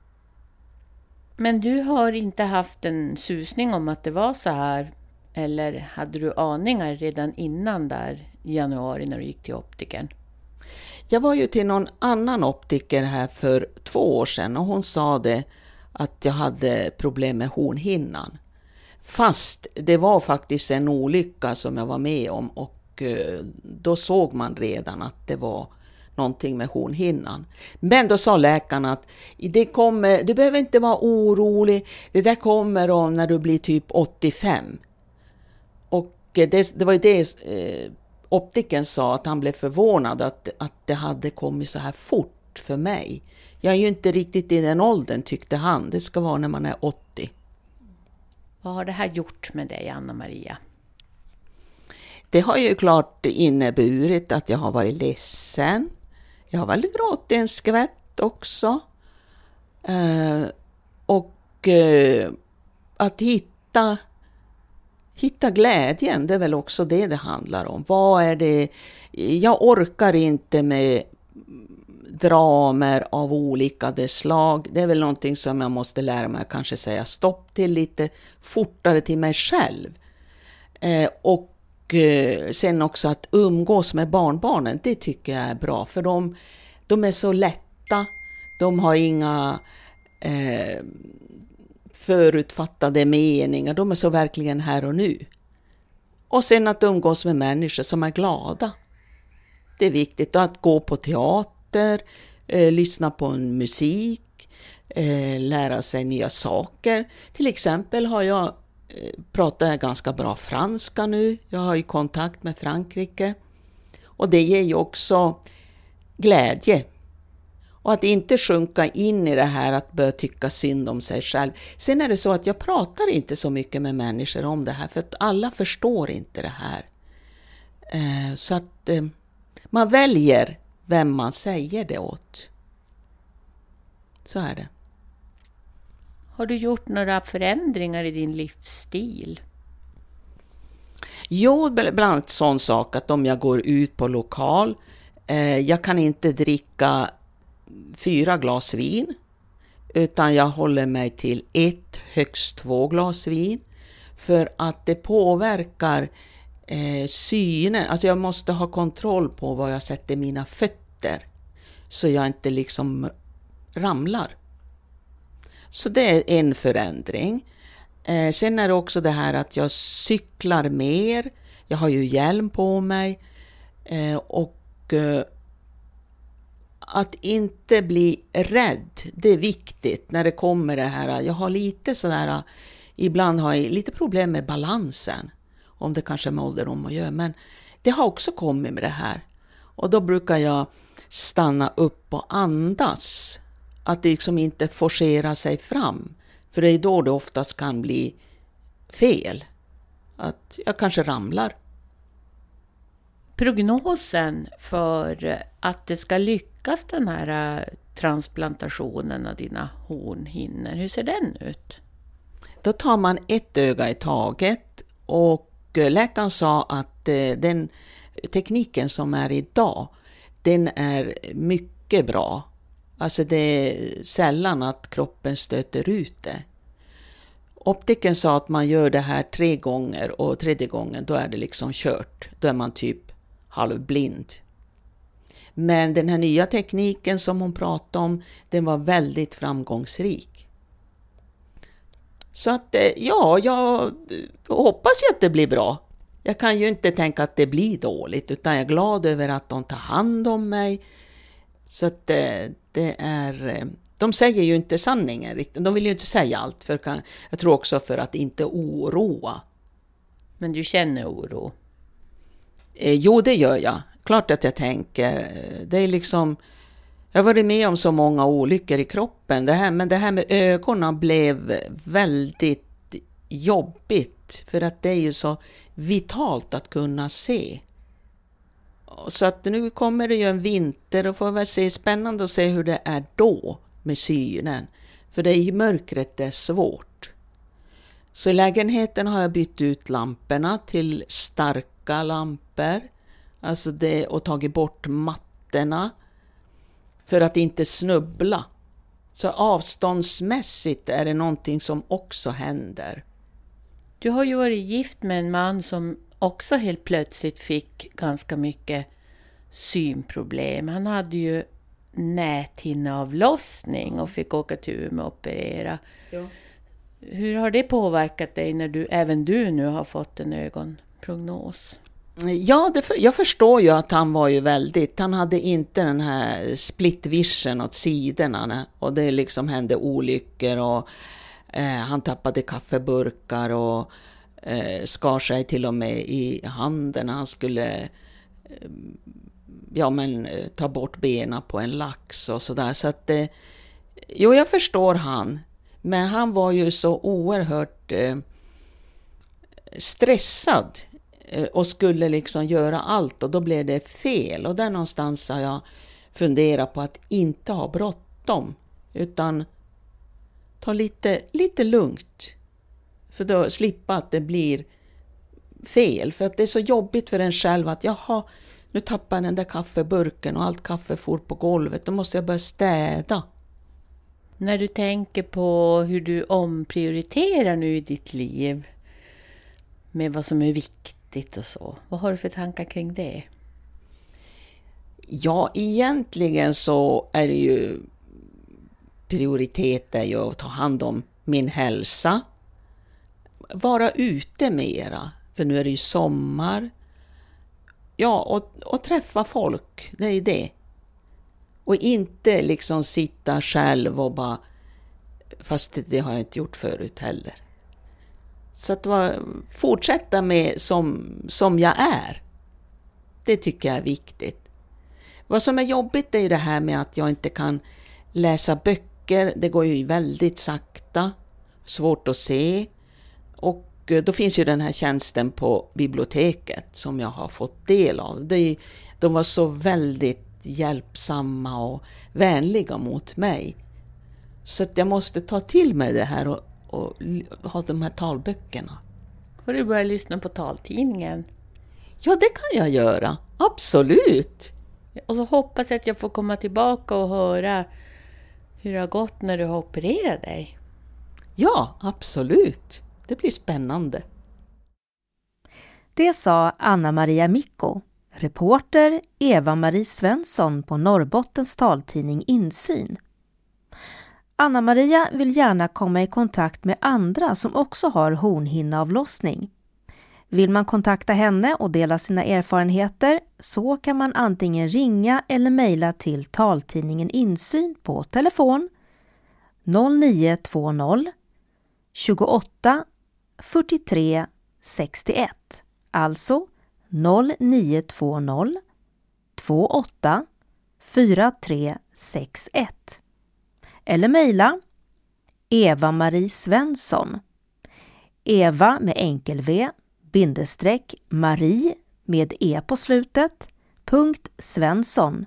Men du har inte haft en susning om att det var så här? Eller hade du aningar redan innan där i januari när du gick till optikern? Jag var ju till någon annan optiker här för 2 år sedan och hon sa det att jag hade problem med hornhinnan. Fast det var faktiskt en olycka som jag var med om och då såg man redan att det var någonting med hornhinnan. Men då sa läkarna att du behöver inte vara orolig, det där kommer om när du blir typ 85. Och det var ju det optiken sa, att han blev förvånad att det hade kommit så här fort för mig. Jag är ju inte riktigt i den åldern, tyckte han. Det ska vara när man är 80. Vad har det här gjort med dig, Anna-Maria? Det har ju klart inneburit att jag har varit ledsen. Jag har väl gråtit en skvätt också. Att hitta glädjen, det är väl också det handlar om. Vad är det? Jag orkar inte med dramer av olika slag. Det är väl någonting som jag måste lära mig att kanske säga stopp till lite fortare till mig själv. Och sen också att umgås med barnbarnen, det tycker jag är bra. För de är så lätta, de har inga förutfattade meningar, de är så verkligen här och nu. Och sen att umgås med människor som är glada. Det är viktigt att gå på teater, lyssna på en musik, lära sig nya saker. Till exempel pratar jag ganska bra franska nu. Jag har ju kontakt med Frankrike. Och det ger ju också glädje. Och att inte sjunka in i det här att börja tycka synd om sig själv. Sen är det så att jag pratar inte så mycket med människor om det här. För att alla förstår inte det här. Så att man väljer vem man säger det åt. Så är det. Har du gjort några förändringar i din livsstil? Jo, bland annat sån sak att om jag går ut på lokal. Jag kan inte dricka 4 glas vin. Utan jag håller mig till 1, högst 2 glas vin. För att det påverkar synen. Alltså jag måste ha kontroll på var jag sätter mina fötter. Så jag inte liksom ramlar. Så det är en förändring. Sen är det också det här att jag cyklar mer. Jag har ju hjälm på mig. Och att inte bli rädd. Det är viktigt när det kommer det här. Jag har lite sådär, ibland har jag lite problem med balansen. Om det kanske är med ålderdom att göra. Men det har också kommit med det här. Och då brukar jag stanna upp och andas. Att det liksom inte forcera sig fram. För det är då det oftast kan bli fel. Att jag kanske ramlar. Prognosen för att det ska lyckas den här transplantationen av dina hornhinnor, hur ser den ut? Då tar man ett öga i taget och läkaren sa att den tekniken som är idag, den är mycket bra. Alltså det är sällan att kroppen stöter ut det. Optiken sa att man gör det här 3 gånger och 3:e gången då är det liksom kört. Då är man typ halvblind. Men den här nya tekniken som hon pratade om, den var väldigt framgångsrik. Så att ja, jag hoppas ju att det blir bra. Jag kan ju inte tänka att det blir dåligt, utan jag är glad över att de tar hand om mig. Så att det är... De säger ju inte sanningen riktigt. De vill ju inte säga allt. Jag tror också för att inte oroa. Men du känner oro? Jo, det gör jag. Klart att jag tänker. Det är liksom... Jag har varit med om så många olyckor i kroppen. Men det här med ögonen blev väldigt jobbigt. För att det är ju så vitalt att kunna se. Så att nu kommer det ju en vinter och får väl se, spännande att se hur det är då med synen. För det är i mörkret det är svårt. Så i lägenheten har jag bytt ut lamporna till starka lampor. Alltså och tagit bort mattorna för att inte snubbla. Så avståndsmässigt är det någonting som också händer. Du har ju varit gift med en man som också helt plötsligt fick ganska mycket synproblem. Han hade ju näthinneavlossning och fick åka till Umeå och operera. Ja. Hur har det påverkat dig när även du nu har fått en ögonprognos? Ja, jag förstår ju att han var ju han hade inte den här split vision åt sidorna och det liksom hände olyckor och han tappade kaffeburkar och skar sig till och med i handen när han skulle ta bort benen på en lax och sådär. Så att jo, jag förstår han. Men han var ju så oerhört stressad och skulle liksom göra allt och då blev det fel. Och där någonstans har jag funderat på att inte ha bråttom utan ta lite lugnt. För då slippa att det blir fel. För att det är så jobbigt för en själv att nu tappar jag den där kaffeburken och allt kaffe for på golvet. Då måste jag börja städa. När du tänker på hur du omprioriterar nu i ditt liv med vad som är viktigt och så. Vad har du för tankar kring det? Ja, egentligen så är det ju prioritet är ju att ta hand om min hälsa. Vara ute mera, för nu är det ju sommar. Ja, och träffa folk, det är det. Och inte liksom sitta själv och bara, fast det har jag inte gjort förut heller. Så att fortsätta med som jag är. Det tycker jag är viktigt. Vad som är jobbigt är ju det här med att jag inte kan läsa böcker. Det går ju väldigt sakta, svårt att se. Och då finns ju den här tjänsten på biblioteket som jag har fått del av. De var så väldigt hjälpsamma och vänliga mot mig. Så att jag måste ta till mig det här och ha de här talböckerna. Får du börja lyssna på taltidningen? Ja, det kan jag göra. Absolut. Och så hoppas jag att jag får komma tillbaka och höra hur det har gått när du har opererat dig. Ja, absolut. Det blir spännande. Det sa Anna-Maria Mikko, reporter Eva-Marie Svensson på Norrbottens taltidning Insyn. Anna-Maria vill gärna komma i kontakt med andra som också har hornhinneavlossning. Vill man kontakta henne och dela sina erfarenheter så kan man antingen ringa eller mejla till taltidningen Insyn på telefon 0920 28 43 61, alltså 0920 28 43 61. Eller mejla Eva-Marie Svensson, Eva med enkel V, bindestreck Marie med E på slutet, .Svensson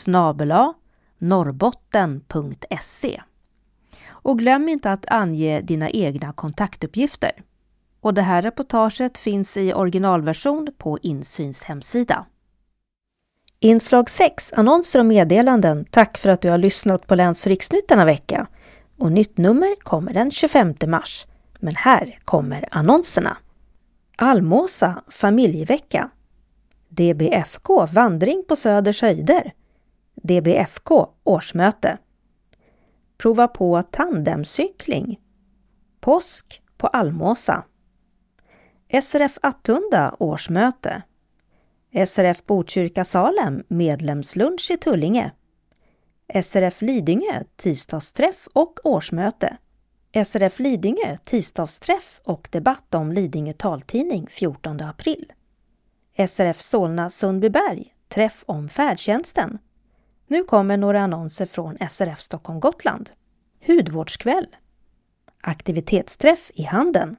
@norrbotten.se. Och glöm inte att ange dina egna kontaktuppgifter. Och det här reportaget finns i originalversion på Insyns hemsida. Inslag 6, annonser och meddelanden. Tack för att du har lyssnat på Läns- och riksnytt denna vecka. Och nytt nummer kommer den 25 mars. Men här kommer annonserna. Almåsa familjevecka. DBFK vandring på Söders höjder. DBFK årsmöte. Prova på tandemcykling. Påsk på Almåsa. SRF Attunda årsmöte. SRF Botkyrka Salem medlemslunch i Tullinge. SRF Lidingö tisdagsträff och årsmöte. SRF Lidingö tisdagsträff och debatt om Lidingö taltidning 14 april. SRF Solna Sundbyberg träff om färdtjänsten. Nu kommer några annonser från SRF Stockholm Gotland. Hudvårdskväll. Aktivitetsträff i Handen.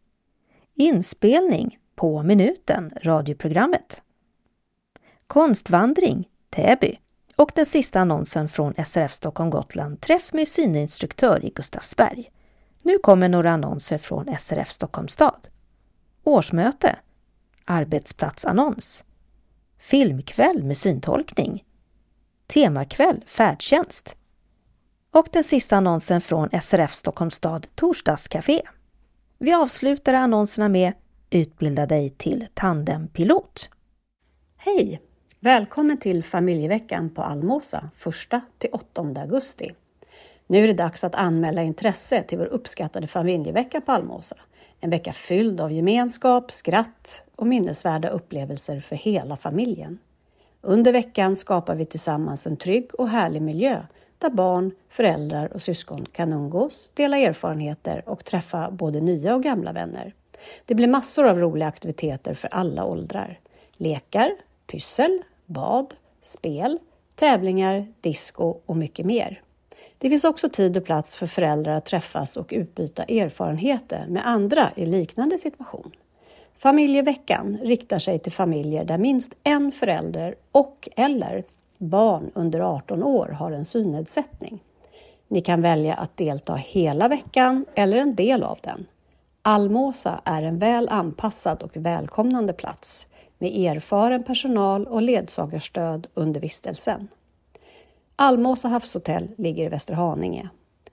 Inspelning på minuten radioprogrammet. Konstvandring Täby. Och den sista annonsen från SRF Stockholm Gotland träff med syninstruktör i Gustavsberg. Nu kommer några annonser från SRF Stockholm stad. Årsmöte. Arbetsplatsannons. Filmkväll med syntolkning. Temakväll färdtjänst. Och den sista annonsen från SRF Stockholm stad Torsdagscafé. Vi avslutar annonserna med Utbilda dig till tandempilot. Hej! Välkommen till familjeveckan på Almåsa 1-8 augusti. Nu är det dags att anmäla intresse till vår uppskattade familjevecka på Almåsa. En vecka fylld av gemenskap, skratt och minnesvärda upplevelser för hela familjen. Under veckan skapar vi tillsammans en trygg och härlig miljö där barn, föräldrar och syskon kan umgås, dela erfarenheter och träffa både nya och gamla vänner. Det blir massor av roliga aktiviteter för alla åldrar. Lekar, pyssel, bad, spel, tävlingar, disco och mycket mer. Det finns också tid och plats för föräldrar att träffas och utbyta erfarenheter med andra i liknande situation. Familjeveckan riktar sig till familjer där minst en förälder och eller barn under 18 år har en synnedsättning. Ni kan välja att delta hela veckan eller en del av den. Almåsa är en väl anpassad och välkomnande plats med erfaren personal och ledsagerstöd under vistelsen. Almåsa havshotell ligger i Västerhaninge.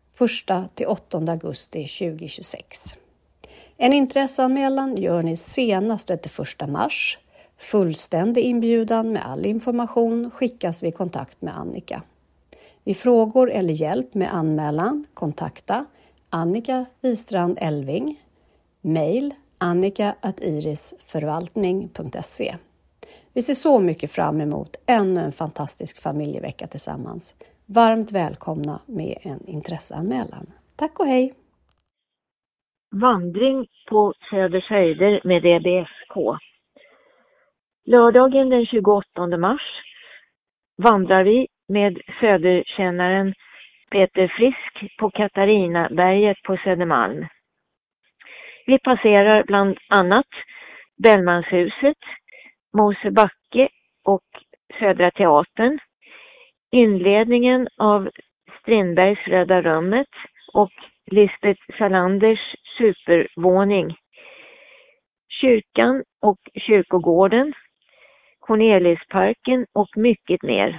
1-8 augusti 2026. En intresseanmälan gör ni senast 31 mars. Fullständig inbjudan med all information skickas vid kontakt med Annika. Vid frågor eller hjälp med anmälan kontakta Annika Wistrand Elving. Mail annika@irisförvaltning.se. Vi ser så mycket fram emot ännu en fantastisk familjevecka tillsammans. Varmt välkomna med en intresseanmälan. Tack och hej! Vandring på Söders höjder med DBFK. Lördagen den 28 mars vandrar vi med söderkännaren Peter Frisk på Katarinaberget på Södermalm. Vi passerar bland annat Bellmanshuset, Mosebacke och Södra teatern, inledningen av Strindbergs Röda rummet och Lisbeth Salanders supervåning, kyrkan och kyrkogården, Cornelisparken och mycket mer.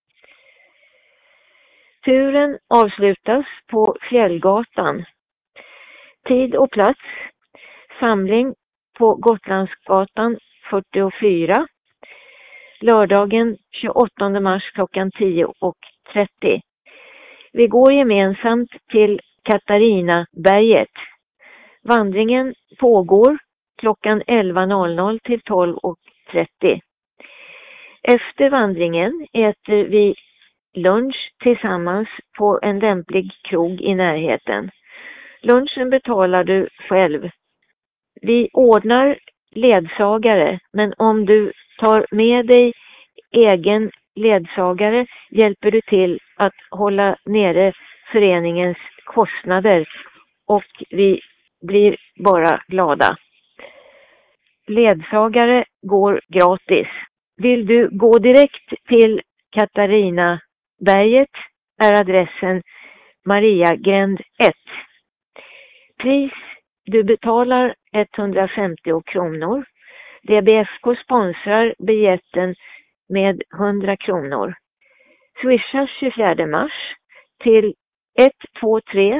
Turen avslutas på Fjällgatan. Tid och plats: samling på Gotlandsgatan 44. Lördagen 28 mars klockan 10:30. Vi går gemensamt till Katarinaberget. Vandringen pågår klockan 11:00 till 12:30. Efter vandringen äter vi lunch tillsammans på en lämplig krog i närheten. Lunchen betalar du själv. Vi ordnar ledsagare, men om du tar med dig egen ledsagare hjälper du till att hålla nere föreningens kostnader och vi blir bara glada. Ledsagare går gratis. Vill du gå direkt till Katarinaberget är adressen Mariagränd 1. Pris: du betalar 150 kronor. DBFK sponsrar biljetten med 100 kronor. Swisha 24 mars till 123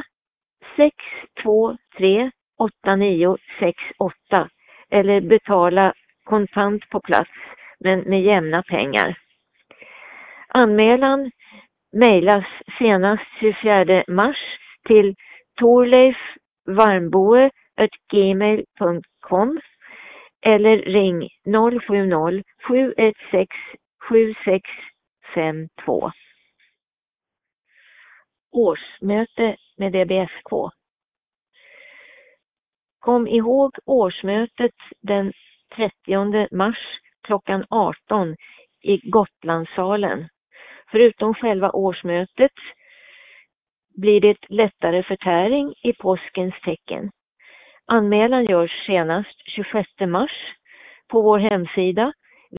623 8968 eller betala kontant på plats men med jämna pengar. Anmälan mejlas senast 24 mars till torleifvarmboe@gmail.com eller ring 070 716 7652. Årsmöte med DBFK. Kom ihåg årsmötet den 30 mars klockan 18 i Gotlandssalen. Förutom själva årsmötet blir det lättare förtäring i påskens tecken. Anmälan görs senast 26 mars på vår hemsida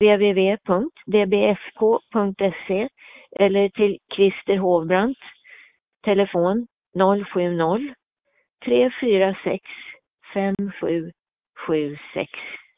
www.dbfk.se eller till Christer Hovbrandt, telefon 070 346 5776.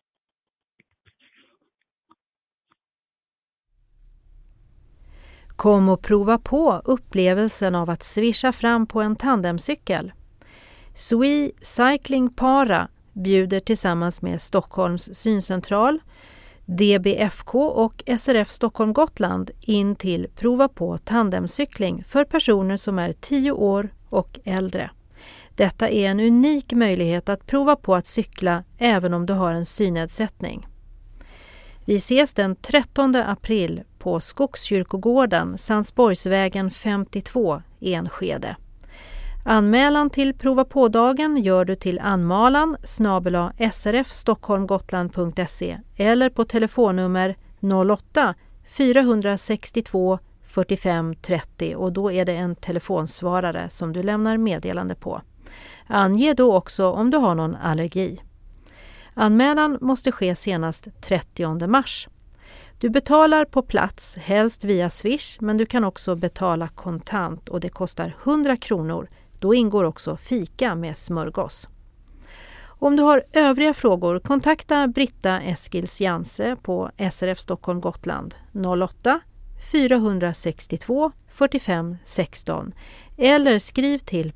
Kom och prova på upplevelsen av att svischa fram på en tandemcykel. Sui Cycling Para bjuder tillsammans med Stockholms syncentral, DBFK och SRF Stockholm Gotland in till prova på tandemcykling för personer som är 10 år och äldre. Detta är en unik möjlighet att prova på att cykla även om du har en synnedsättning. Vi ses den 13 april på Skogskyrkogården, Sandsborgsvägen 52, Enskede. Anmälan till prova på-dagen gör du till anmalan@srfstockholmgotland.se eller på telefonnummer 08 462 45 30 och då är det en telefonsvarare som du lämnar meddelande på. Ange då också om du har någon allergi. Anmälan måste ske senast 30 mars. Du betalar på plats, helst via Swish, men du kan också betala kontant och det kostar 100 kronor. Då ingår också fika med smörgås. Om du har övriga frågor, kontakta Britta Eskils Janse på SRF Stockholm Gotland 08 462 45 16 eller skriv till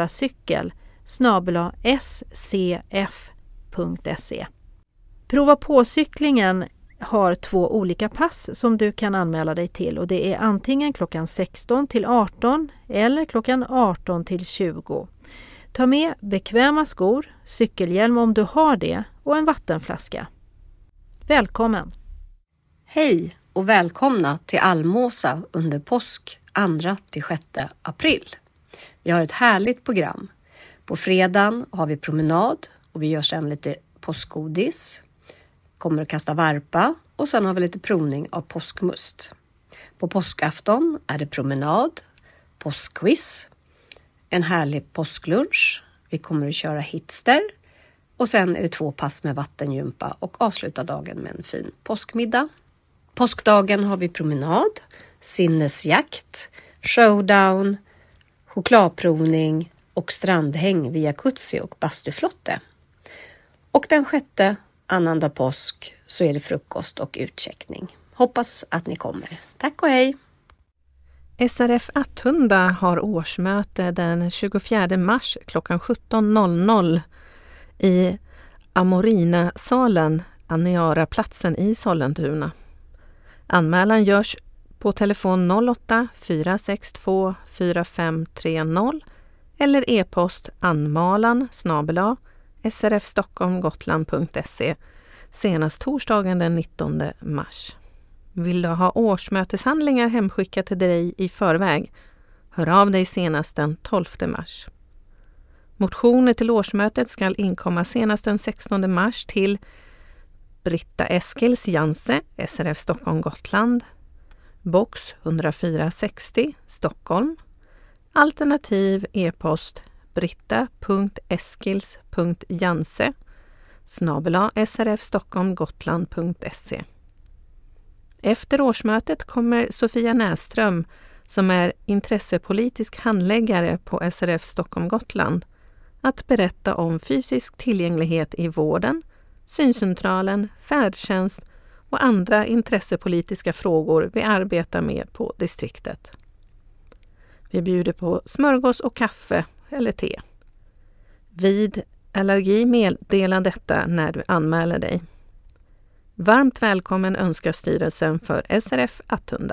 paracykel@scf.se. Prova på cyklingen har 2 olika pass som du kan anmäla dig till och det är antingen klockan 16 till 18 eller klockan 18 till 20. Ta med bekväma skor, cykelhjälm om du har det och en vattenflaska. Välkommen! Hej och välkomna till Almåsa under påsk 2-6 april. Vi har ett härligt program. På fredagen har vi promenad och vi gör sen lite påskgodis. Kommer att kasta varpa och sen har vi lite provning av påskmust. På påskafton är det promenad, påskquiz, en härlig påsklunch. Vi kommer att köra hitster och sen är det 2 pass med vattengympa och avsluta dagen med en fin påskmiddag. Påskdagen har vi promenad, sinnesjakt, showdown, chokladprovning och strandhäng via Kutsi och bastuflotte. Och den 6:e, annandag påsk, så är det frukost och utcheckning. Hoppas att ni kommer. Tack och hej! SRF Attunda har årsmöte den 24 mars klockan 17.00 i Amorina-salen, Aniara-platsen i Sollentuna. Anmälan görs på telefon 08 462 4530 eller e-post anmalan@srfstockholmgotland.se senast torsdagen den 19 mars. Vill du ha årsmöteshandlingar hemskickat till dig i förväg? Hör av dig senast den 12 mars. Motioner till årsmötet ska inkomma senast den 16 mars till Britta Eskils Janse, SRF Stockholm Gotland, box 10460 Stockholm. Alternativ e-post britta.eskils.janse@srfstockholmgotland.se. Efter årsmötet kommer Sofia Näström, som är intressepolitisk handläggare på SRF Stockholm Gotland, att berätta om fysisk tillgänglighet i vården, syncentralen, färdtjänst och andra intressepolitiska frågor vi arbetar med på distriktet. Vi bjuder på smörgås och kaffe eller te. Vid allergi meddela detta när du anmäler dig. Varmt välkommen önskar styrelsen för SRF Attunda.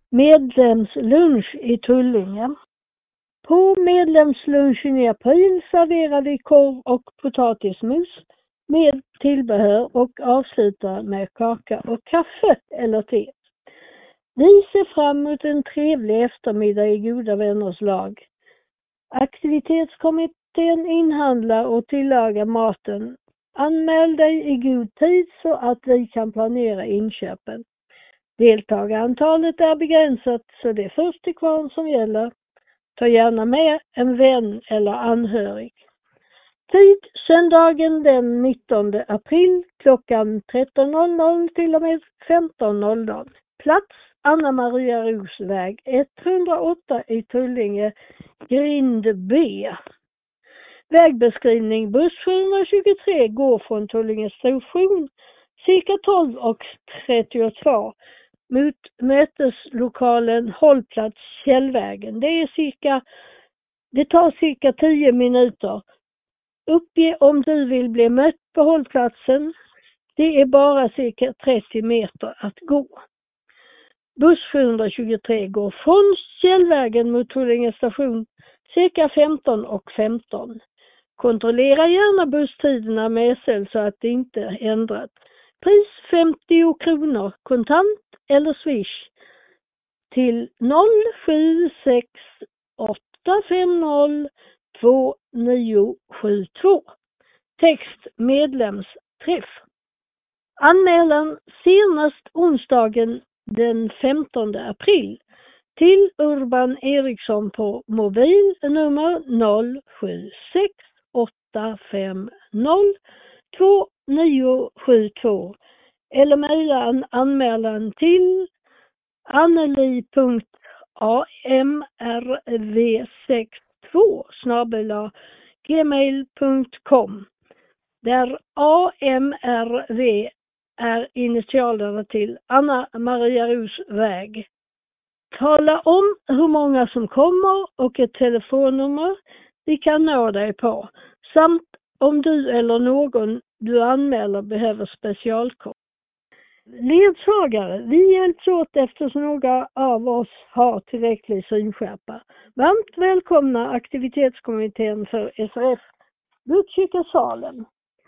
medlemslunch i Tullinge. På medlemslunchen i april serverar vi korv och potatismus med tillbehör och avslutar med kaka och kaffe eller te. Vi ser fram emot en trevlig eftermiddag i goda vänners lag. Aktivitetskommittén inhandlar och tillagar maten. Anmäl dig i god tid så att vi kan planera inköpen. Deltagarantalet är begränsat så det är först till kvarn som gäller. Ta gärna med en vän eller anhörig. Tid söndagen den 19 april klockan 13.00 till och med 15.00. Plats Anna Maria Rosväg 108 i Tullinge, grind B. Vägbeskrivning: buss 723 går från Tullinge station cirka 12:32 mot möteslokalen hållplats Källvägen. Det tar cirka 10 minuter. Uppge om du vill bli mött på hållplatsen. Det är bara cirka 30 meter att gå. Buss 723 går från Källvägen mot Tullinge station cirka 15:15. Kontrollera gärna busstiderna med SL så att det inte är ändrat. Pris 50 kronor, kontant eller swish till 0768502972. Text medlemsträff. Anmälan senast onsdagen den 15 april till Urban Eriksson på mobil nummer 0768502972 eller mejla en anmälan till anneli.amrv62@gmail.com där AMRV är initialerna till Anna Maria Rosväg. Tala om hur många som kommer och ett telefonnummer vi kan nå dig på. Samt om du eller någon du anmäler behöver specialkort. Ledsagare, vi hjälps åt eftersom några av oss har tillräcklig synskärpa. Varmt välkomna aktivitetskommittén för SRF Botkyrkasalen.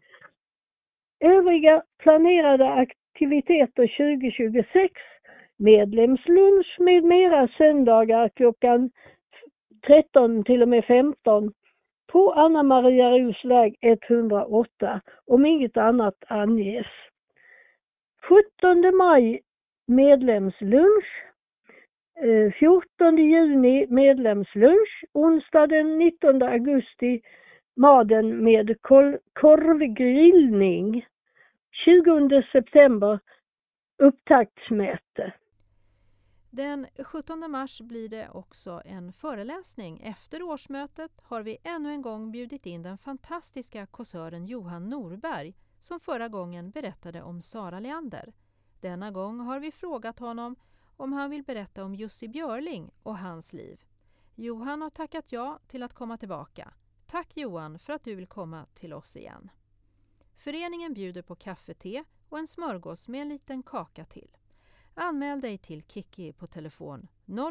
Övriga planerade aktiviteter 2026, medlemslunch med mera söndagar klockan 13 till och med 15 på Anna Maria Rosväg 108 om inget annat anges. 17 maj medlemslunch, 14 juni medlemslunch, onsdag den 19 augusti maden med korvgrillning, 20 september upptaktsmöte. Den 17 mars blir det också en föreläsning. Efter årsmötet har vi ännu en gång bjudit in den fantastiska kåsören Johan Norberg som förra gången berättade om Sara Leander. Denna gång har vi frågat honom om han vill berätta om Jussi Björling och hans liv. Johan har tackat ja till att komma tillbaka. Tack Johan för att du vill komma till oss igen. Föreningen bjuder på kaffe, te och en smörgås med en liten kaka till. Anmäl dig till Kiki på telefon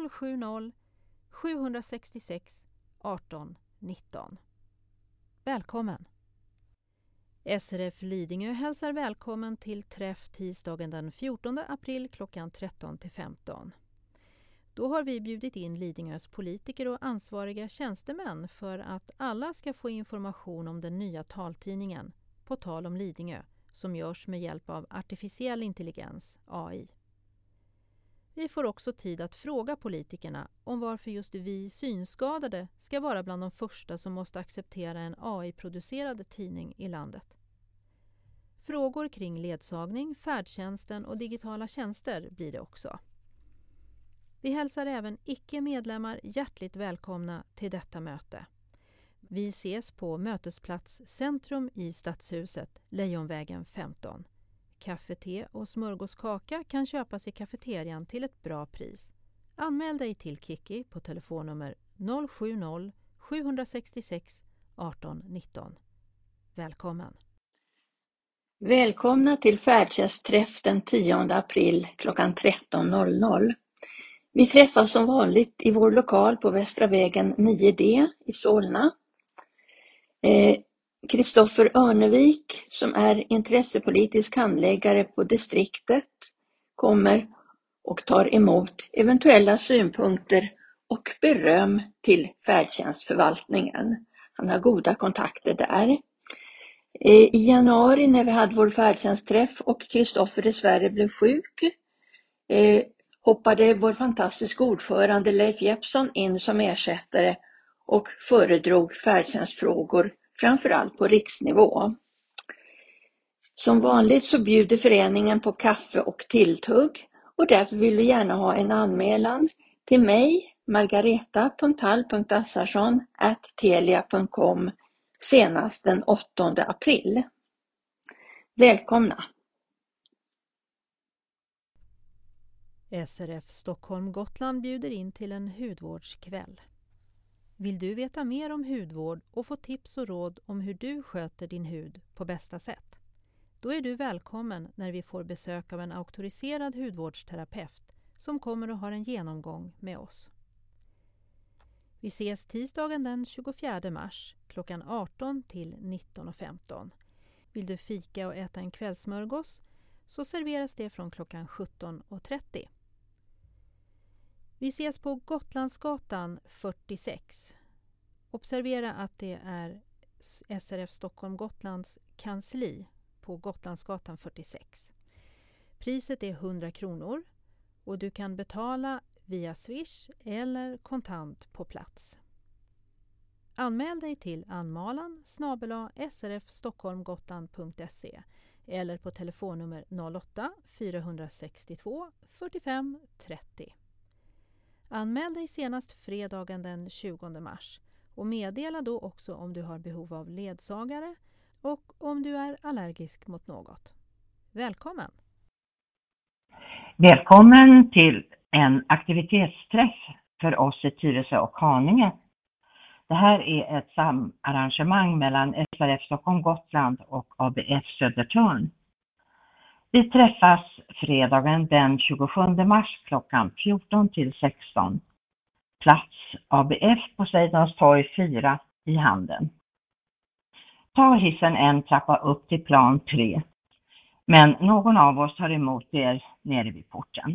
070-766 18 19. Välkommen! SRF Lidingö hälsar välkommen till träff tisdagen den 14 april klockan 13-15. Då har vi bjudit in Lidingös politiker och ansvariga tjänstemän för att alla ska få information om den nya taltidningen På tal om Lidingö som görs med hjälp av artificiell intelligens, AI. Vi får också tid att fråga politikerna om varför just vi synskadade ska vara bland de första som måste acceptera en AI-producerad tidning i landet. Frågor kring ledsagning, färdtjänsten och digitala tjänster blir det också. Vi hälsar även icke-medlemmar hjärtligt välkomna till detta möte. Vi ses på Mötesplats Centrum i Stadshuset, Lejonvägen 15. Kaffe, te och smörgåskaka kan köpas i kafeterian till ett bra pris. Anmäl dig till Kiki på telefonnummer 070-766 18 19. Välkommen! Välkomna till färdtjänstträff den 10 april klockan 13.00. Vi träffas som vanligt i vår lokal på Västra vägen 9D i Solna. Kristoffer Örnevik, som är intressepolitisk handläggare på distriktet, kommer och tar emot eventuella synpunkter och beröm till färdtjänstförvaltningen. Han har goda kontakter där. I januari när vi hade vår färdtjänstträff och Kristoffer dessvärre blev sjuk, hoppade vår fantastiska ordförande Leif Jeppsson in som ersättare och föredrog färdtjänstfrågor framförallt på riksnivå. Som vanligt så bjuder föreningen på kaffe och tilltugg och därför vill vi gärna ha en anmälan till mig, margareta.hall.assarsson@telia.com senast den 8 april. Välkomna! SRF Stockholm Gotland bjuder in till en hudvårdskväll. Vill du veta mer om hudvård och få tips och råd om hur du sköter din hud på bästa sätt? Då är du välkommen när vi får besök av en auktoriserad hudvårdsterapeut som kommer och har en genomgång med oss. Vi ses tisdagen den 24 mars klockan 18 till 19.15. Vill du fika och äta en kvällsmörgås så serveras det från klockan 17.30. Vi ses på Gotlandsgatan 46. Observera att det är SRF Stockholm Gotlands kansli på Gotlandsgatan 46. Priset är 100 kronor och du kan betala via Swish eller kontant på plats. Anmäl dig till anmalan@srfstockholmgotland.se eller på telefonnummer 08 462 45 30. Anmäl dig senast fredagen den 20 mars och meddela då också om du har behov av ledsagare och om du är allergisk mot något. Välkommen! Välkommen till en aktivitetsträff för oss i Tyresö och Haninge. Det här är ett samarrangemang mellan SRF Stockholm Gotland och ABF Södertörn. Vi träffas fredagen den 27 mars klockan 14 till 16. Plats ABF på Seidons torg 4 i Handen. Ta hissen en trappa upp till plan 3. Men någon av oss tar emot er nere vid porten.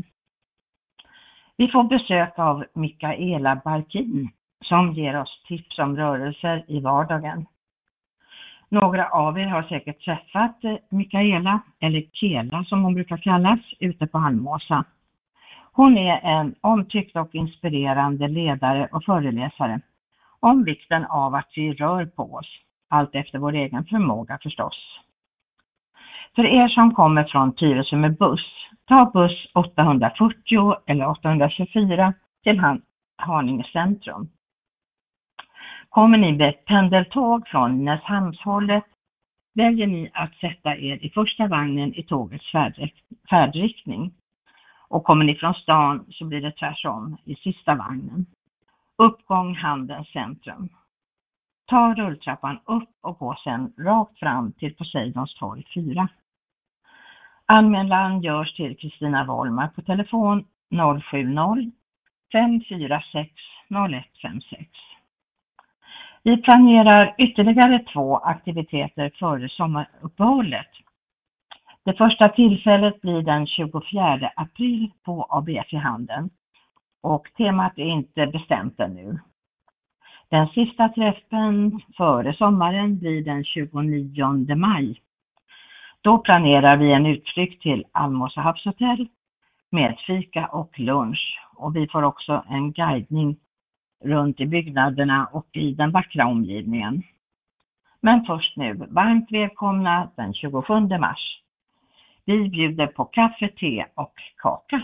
Vi får besök av Mikaela Barkin som ger oss tips om rörelser i vardagen. Några av er har säkert träffat Mikaela, eller Kela som hon brukar kallas, ute på Almåsa. Hon är en omtyckt och inspirerande ledare och föreläsare om vikten av att vi rör på oss, allt efter vår egen förmåga förstås. För er som kommer från Tyresö med buss, ta buss 840 eller 824 till Haninge centrum. Kommer ni med pendeltåg från Näshamnshållet väljer ni att sätta er i första vagnen i tågets färdriktning. Och kommer ni från stan så blir det tvärsom i sista vagnen. Uppgång Handens centrum. Ta rulltrappan upp och gå sedan rakt fram till Poseidons torg 4. Anmälan görs till Kristina Wollmar på telefon 070 546 0156. Vi planerar ytterligare 2 aktiviteter före sommaruppehållet. Det första tillfället blir den 24 april på ABF i Handen och temat är inte bestämt ännu. Den sista träffen före sommaren blir den 29 maj. Då planerar vi en utflykt till Almåsa havshotell med fika och lunch och vi får också en guidning runt i byggnaderna och i den vackra omgivningen. Men först nu, varmt välkomna den 27 mars. Vi bjuder på kaffe, te och kaka.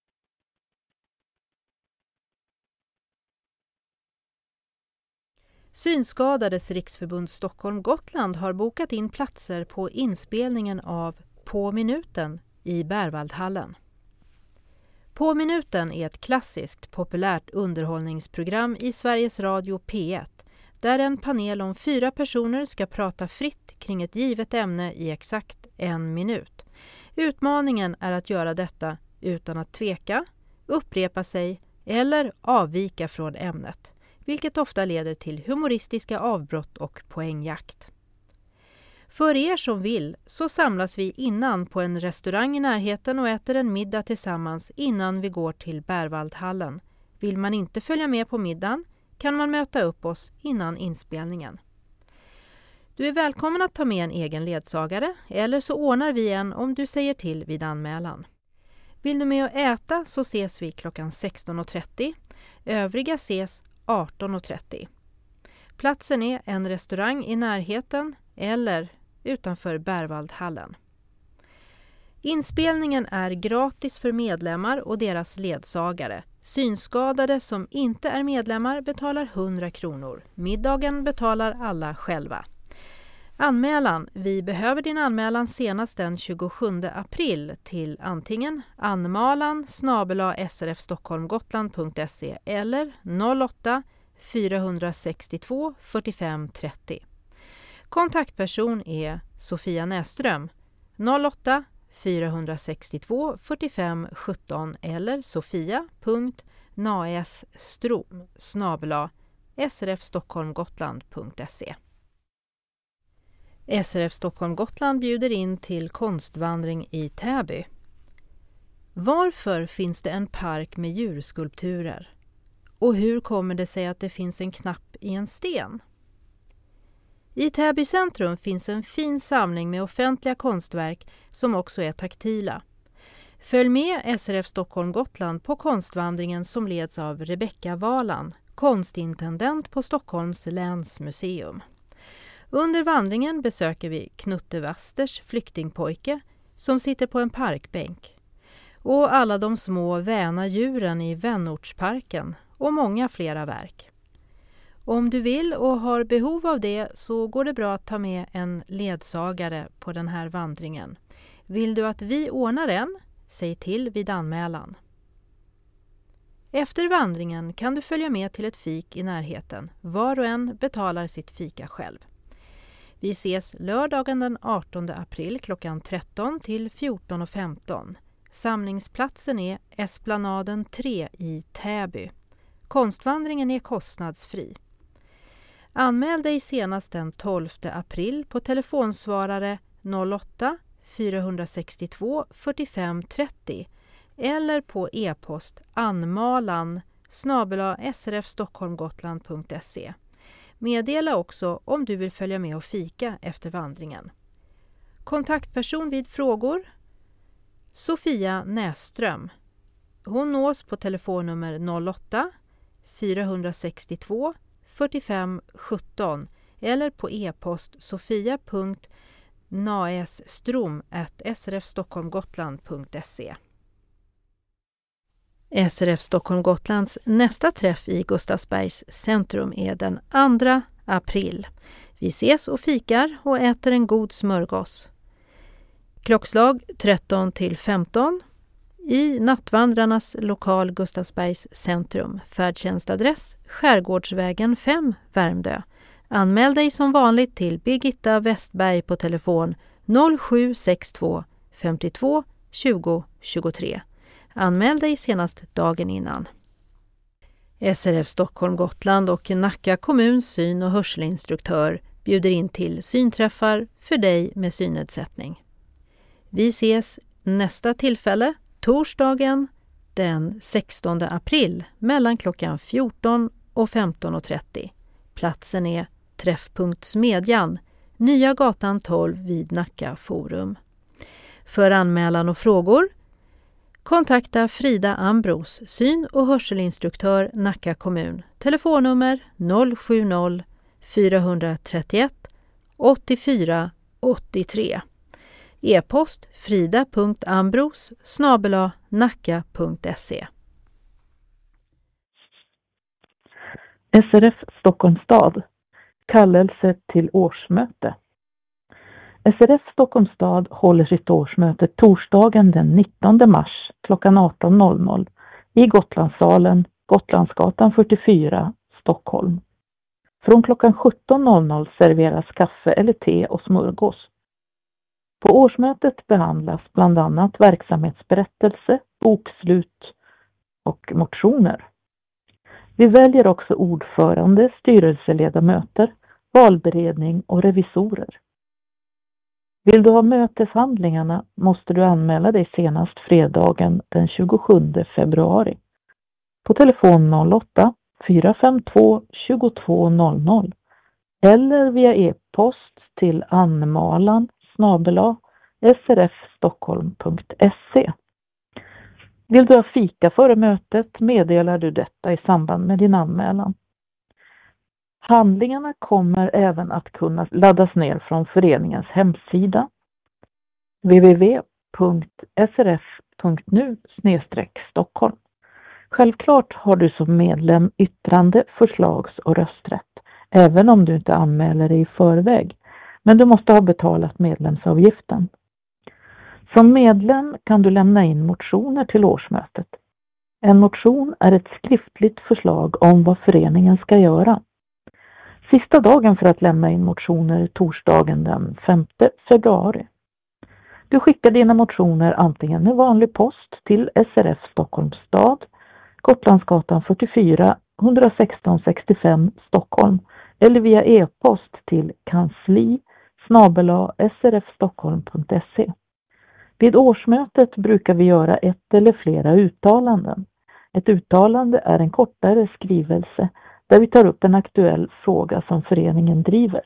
Synskadades riksförbund Stockholm Gotland har bokat in platser på inspelningen av På minuten i Berwaldhallen. På minuten är ett klassiskt populärt underhållningsprogram i Sveriges Radio P1 där en panel om 4 personer ska prata fritt kring ett givet ämne i exakt 1 minut. Utmaningen är att göra detta utan att tveka, upprepa sig eller avvika från ämnet, vilket ofta leder till humoristiska avbrott och poängjakt. För er som vill så samlas vi innan på en restaurang i närheten och äter en middag tillsammans innan vi går till Berwaldhallen. Vill man inte följa med på middagen kan man möta upp oss innan inspelningen. Du är välkommen att ta med en egen ledsagare eller så ordnar vi en om du säger till vid anmälan. Vill du med och äta så ses vi klockan 16.30. Övriga ses 18.30. Platsen är en restaurang i närheten eller utanför Berwaldhallen. Inspelningen är gratis för medlemmar och deras ledsagare. Synskadade som inte är medlemmar betalar 100 kronor. Middagen betalar alla själva. Anmälan. Vi behöver din anmälan senast den 27 april till antingen anmalan@srfstockholmgotland.se eller 08 462 45 30. Kontaktperson är Sofia Näström 08 462 45 17 eller sofia.naesstrom@srfstockholmgotland.se. SRF Stockholm Gotland bjuder in till konstvandring i Täby. Varför finns det en park med djurskulpturer? Och hur kommer det sig att det finns en knapp i en sten? I Täby centrum finns en fin samling med offentliga konstverk som också är taktila. Följ med SRF Stockholm Gotland på konstvandringen som leds av Rebecka Valan, konstintendent på Stockholms länsmuseum. Under vandringen besöker vi Knutte Wasters flyktingpojke som sitter på en parkbänk och alla de små väna djuren i Vänortsparken och många flera verk. Om du vill och har behov av det så går det bra att ta med en ledsagare på den här vandringen. Vill du att vi ordnar en? Säg till vid anmälan. Efter vandringen kan du följa med till ett fik i närheten. Var och en betalar sitt fika själv. Vi ses lördagen den 18 april klockan 13 till 14.15. Samlingsplatsen är Esplanaden 3 i Täby. Konstvandringen är kostnadsfri. Anmäl dig senast den 12 april på telefonsvarare 08 462 45 30 eller på e-post anmalan@srfstockholmgotland.se. Meddela också om du vill följa med och fika efter vandringen. Kontaktperson vid frågor Sofia Näström. Hon nås på telefonnummer 08 462 45 17 eller på e-post sofia.naesstrom@srfstockholmgotland.se. SRF Stockholm Gotlands nästa träff i Gustavsbergs centrum är den 2 april. Vi ses och fikar och äter en god smörgås. Klockslag 13 till 15 i Nattvandrarnas lokal Gustavsbergs centrum. Färdtjänstadress Skärgårdsvägen 5 Värmdö. Anmäl dig som vanligt till Birgitta Westberg på telefon 0762 52 20 23. Anmäl dig senast dagen innan. SRF Stockholm Gotland och Nacka kommuns syn- och hörselinstruktör bjuder in till synträffar för dig med synnedsättning. Vi ses nästa tillfälle torsdagen den 16 april mellan klockan 14 och 15.30. Platsen är Träffpunkt Smedjan, Nya gatan 12 vid Nacka forum. För anmälan och frågor kontakta Frida Ambros, syn- och hörselinstruktör Nacka kommun. Telefonnummer 070 431 84 83. E-post frida.ambros@nacka.se. SRF Stockholms stad. Kallelse till årsmöte. SRF Stockholms stad håller sitt årsmöte torsdagen den 19 mars klockan 18.00 i Gotlandssalen, Gotlandsgatan 44, Stockholm. Från klockan 17.00 serveras kaffe eller te och smörgås. På årsmötet behandlas bland annat verksamhetsberättelse, bokslut och motioner. Vi väljer också ordförande, styrelseledamöter, valberedning och revisorer. Vill du ha möteshandlingarna måste du anmäla dig senast fredagen den 27 februari. På telefon 08 452 2200 eller via e-post till anmalan@srfstockholm.se. Vill du ha fika före mötet meddelar du detta i samband med din anmälan. Handlingarna kommer även att kunna laddas ner från föreningens hemsida www.srf.nu/Stockholm. Självklart har du som medlem yttrande-, förslags- och rösträtt, även om du inte anmäler dig i förväg, men du måste ha betalat medlemsavgiften. Som medlem kan du lämna in motioner till årsmötet. En motion är ett skriftligt förslag om vad föreningen ska göra. Sista dagen för att lämna in motioner är torsdagen den 5 februari. Du skickar dina motioner antingen med vanlig post till SRF Stockholms stad, Gotlandsgatan 44, 116 65 Stockholm eller via e-post till kansli@srfstockholm.se. Vid årsmötet brukar vi göra ett eller flera uttalanden. Ett uttalande är en kortare skrivelse där vi tar upp en aktuell fråga som föreningen driver.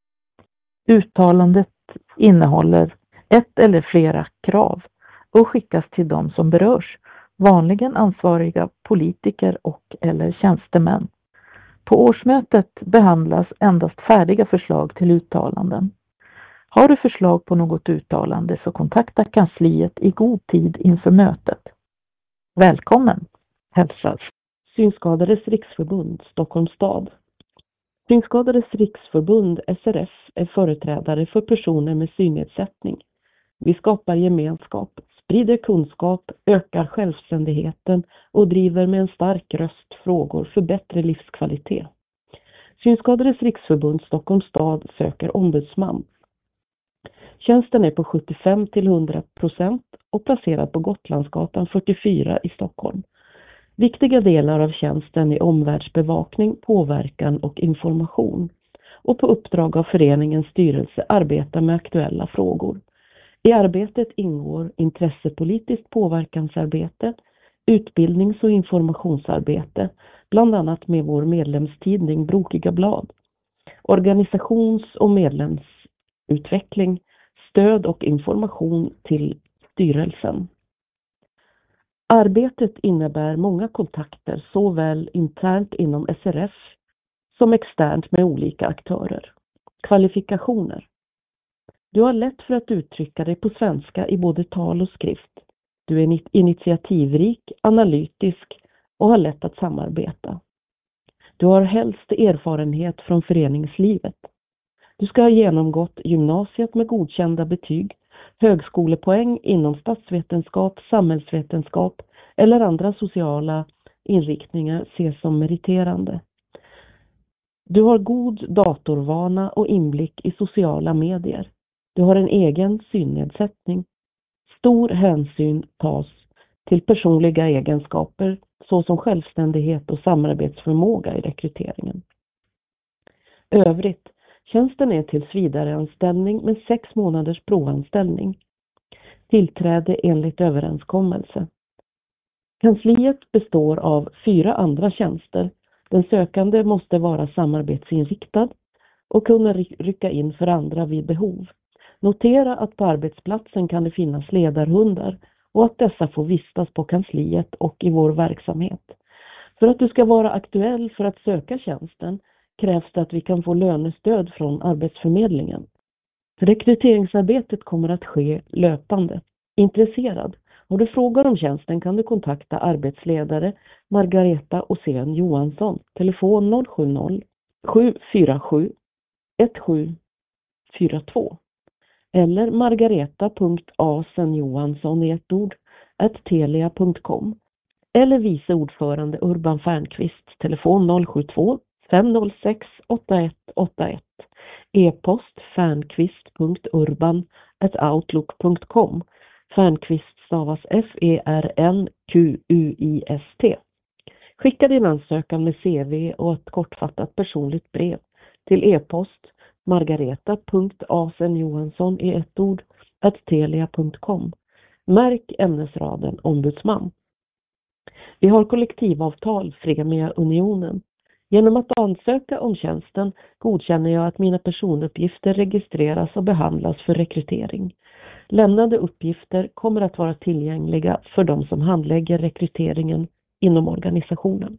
Uttalandet innehåller ett eller flera krav och skickas till de som berörs, vanligen ansvariga politiker och eller tjänstemän. På årsmötet behandlas endast färdiga förslag till uttalanden. Har du förslag på något uttalande så kontakta kansliet i god tid inför mötet. Välkommen! Hälsar Synskadades riksförbund, Stockholms stad. Synskadades riksförbund, SRF, är företrädare för personer med synnedsättning. Vi skapar gemenskap, sprider kunskap, ökar självständigheten och driver med en stark röst frågor för bättre livskvalitet. Synskadades riksförbund, Stockholms stad, söker ombudsman. Tjänsten är på 75-100% och placerad på Gotlandsgatan 44 i Stockholm. Viktiga delar av tjänsten är omvärldsbevakning, påverkan och information. Och på uppdrag av föreningens styrelse arbetar med aktuella frågor. I arbetet ingår intressepolitiskt påverkansarbete, utbildnings- och informationsarbete, bland annat med vår medlemstidning Brokiga blad, organisations- och medlemsutveckling, stöd och information till styrelsen. Arbetet innebär många kontakter såväl internt inom SRF som externt med olika aktörer. Kvalifikationer. Du har lätt för att uttrycka dig på svenska i både tal och skrift. Du är initiativrik, analytisk och har lätt att samarbeta. Du har helst erfarenhet från föreningslivet. Du ska ha genomgått gymnasiet med godkända betyg, högskolepoäng inom statsvetenskap, samhällsvetenskap eller andra sociala inriktningar ses som meriterande. Du har god datorvana och inblick i sociala medier. Du har en egen synnedsättning. Stor hänsyn tas till personliga egenskaper såsom självständighet och samarbetsförmåga i rekryteringen. Övrigt, tjänsten är tills vidareanställning med 6 månaders provanställning. Tillträde enligt överenskommelse. Kansliet består av 4 andra tjänster. Den sökande måste vara samarbetsinriktad och kunna rycka in för andra vid behov. Notera att på arbetsplatsen kan det finnas ledarhundar och att dessa får vistas på kansliet och i vår verksamhet. För att du ska vara aktuell för att söka tjänsten krävs det att vi kan få lönestöd från Arbetsförmedlingen. Rekryteringsarbetet kommer att ske löpande. Intresserad? Har du frågor om tjänsten kan du kontakta arbetsledare Margareta Åsén Johansson. Telefon 070 747 1742 eller margareta.asenjohansson i ett ord @telia.com eller vice ordförande Urban Fernqvist. Telefon 072 506 8181. E-post fernqvist.urban@outlook.com. Fernqvist stavas Fernqust. Skicka din ansökan med CV och ett kortfattat personligt brev till e-post margareta.asenjohansson i ett ord @telia.com. Märk ämnesraden ombudsman. Vi har kollektivavtal Fremia Unionen. Genom att ansöka om tjänsten godkänner jag att mina personuppgifter registreras och behandlas för rekrytering. Lämnade uppgifter kommer att vara tillgängliga för de som handlägger rekryteringen inom organisationen.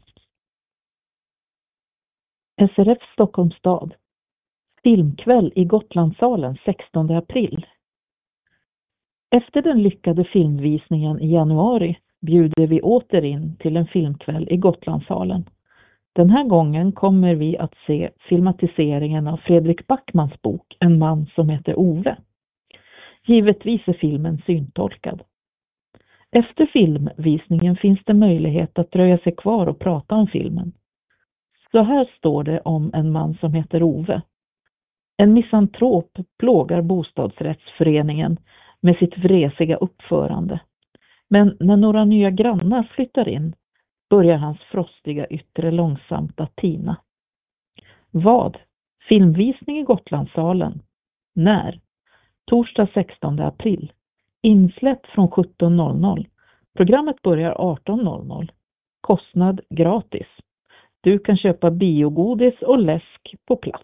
SRF Stockholms stad. Filmkväll i Gotlandssalen 16 april. Efter den lyckade filmvisningen i januari bjuder vi åter in till en filmkväll i Gotlandssalen. Den här gången kommer vi att se filmatiseringen av Fredrik Backmans bok En man som heter Ove. Givetvis är filmen syntolkad. Efter filmvisningen finns det möjlighet att dröja sig kvar och prata om filmen. Så här står det om En man som heter Ove. En misantrop plågar bostadsrättsföreningen med sitt vresiga uppförande. Men när några nya grannar flyttar in börjar hans frostiga yttre långsamt att tina. Vad? Filmvisning i Gotlandssalen. När? Torsdag 16 april. Insläpp från 17.00. Programmet börjar 18.00. Kostnad gratis. Du kan köpa biogodis och läsk på plats.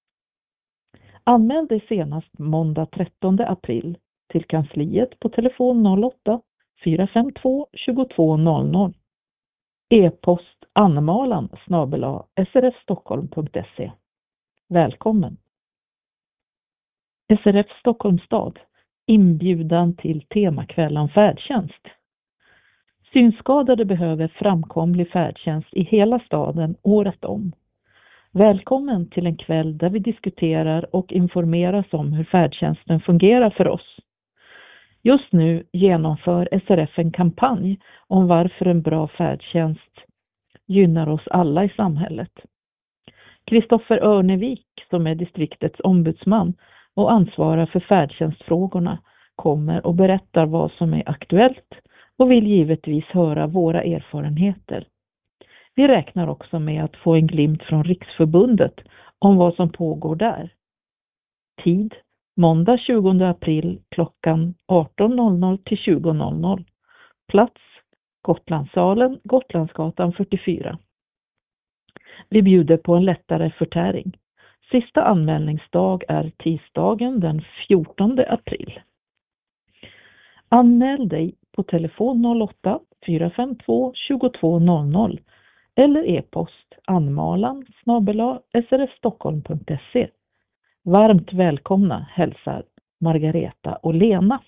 Anmäl dig senast måndag 13 april till kansliet på telefon 08 452 2200. E-post anmalan@srfstockholm.se. Välkommen! SRF Stockholms stad. Inbjudan till temakvällen färdtjänst. Synskadade behöver framkomlig färdtjänst i hela staden året om. Välkommen till en kväll där vi diskuterar och informeras om hur färdtjänsten fungerar för oss. Just nu genomför SRF en kampanj om varför en bra färdtjänst gynnar oss alla i samhället. Kristoffer Örnevik, som är distriktets ombudsman och ansvarar för färdtjänstfrågorna, kommer och berättar vad som är aktuellt och vill givetvis höra våra erfarenheter. Vi räknar också med att få en glimt från Riksförbundet om vad som pågår där. Tid: måndag 20 april klockan 18.00 till 20.00. Plats: Gotlandssalen, Gotlandsgatan 44. Vi bjuder på en lättare förtäring. Sista anmälningsdag är tisdagen den 14 april. Anmäl dig på telefon 08 452 2200 eller e-post anmalan@srfstockholm.se. Varmt välkomna hälsar Margareta och Lena.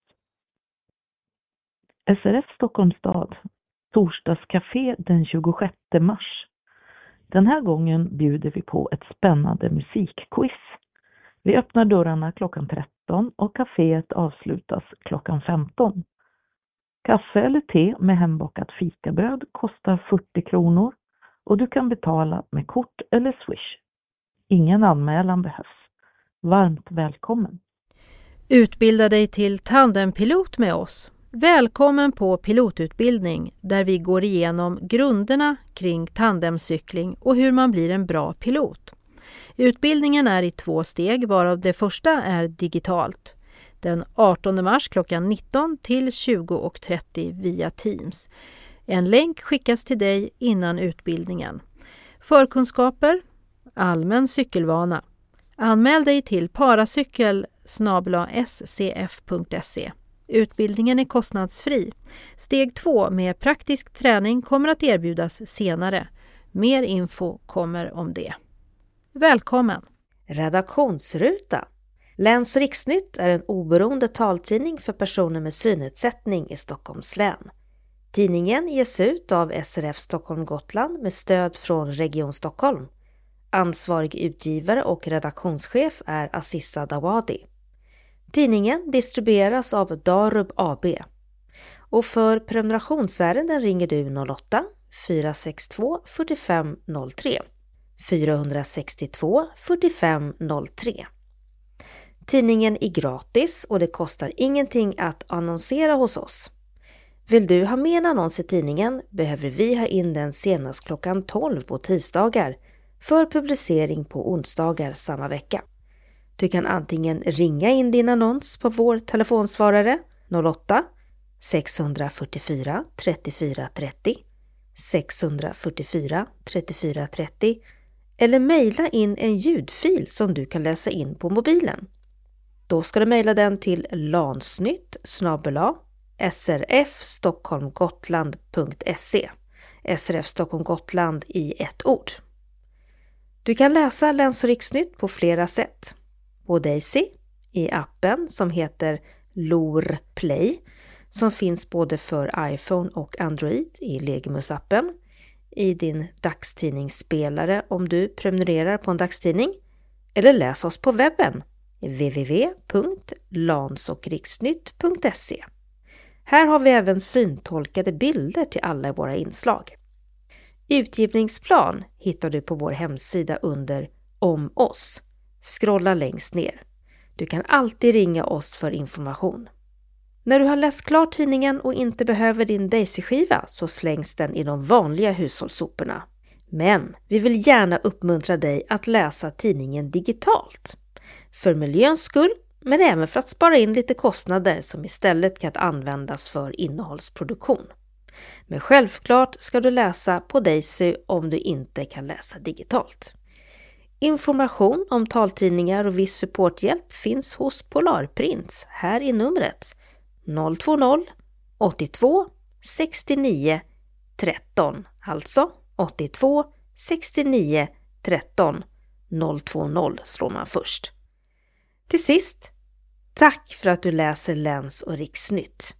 SRF Stockholms stad. Torsdagscafé den 26 mars. Den här gången bjuder vi på ett spännande musikquiz. Vi öppnar dörrarna klockan 13 och kaféet avslutas klockan 15. Kaffe eller te med hembakat fikabröd kostar 40 kronor och du kan betala med kort eller Swish. Ingen anmälan behövs. Varmt välkommen! Utbilda dig till tandempilot med oss. Välkommen på pilotutbildning där vi går igenom grunderna kring tandemcykling och hur man blir en bra pilot. Utbildningen är i 2 steg, varav det första är digitalt. Den 18 mars klockan 19 till 20.30 via Teams. En länk skickas till dig innan utbildningen. Förkunskaper: allmän cykelvana. Anmäl dig till paracykel@scf.se. Utbildningen är kostnadsfri. Steg 2 med praktisk träning kommer att erbjudas senare. Mer info kommer om det. Välkommen! Redaktionsruta. Läns- och riksnytt är en oberoende taltidning för personer med synnedsättning i Stockholms län. Tidningen ges ut av SRF Stockholm Gotland med stöd från Region Stockholm. Ansvarig utgivare och redaktionschef är Assissa Dawadi. Tidningen distribueras av Darub AB. Och för prenumerationsärenden ringer du 08 462 45 03 462 45 03. Tidningen är gratis och det kostar ingenting att annonsera hos oss. Vill du ha med en annons i tidningen behöver vi ha in den senast klockan 12 på tisdagar för publicering på onsdagar samma vecka. Du kan antingen ringa in din annons på vår telefonsvarare 08-644 34 30 644 34 30 eller mejla in en ljudfil som du kan läsa in på mobilen. Då ska du mejla den till lansnytt@srfstockholmgotland.se. SRF Stockholm Gotland i ett ord. Du kan läsa Läns- och riksnytt på flera sätt. På Daisy, i appen som heter LOR Play, som finns både för iPhone och Android i Legimus-appen, i din dagstidningsspelare om du prenumererar på en dagstidning, eller läs oss på webben www.lansochriksnytt.se. Här har vi även syntolkade bilder till alla våra inslag. Utgivningsplan hittar du på vår hemsida under Om oss. Scrolla längst ner. Du kan alltid ringa oss för information. När du har läst klart tidningen och inte behöver din Daisy-skiva så slängs den i de vanliga hushållssoporna. Men vi vill gärna uppmuntra dig att läsa tidningen digitalt. För miljöns skull, men även för att spara in lite kostnader som istället kan användas för innehållsproduktion. Men självklart ska du läsa på Daisy om du inte kan läsa digitalt. Information om taltidningar och viss supporthjälp finns hos Polarprints här i numret 020 82 69 13, alltså 82 69 13, 020 slår man först. Till sist, tack för att du läser Läns- och riksnytt.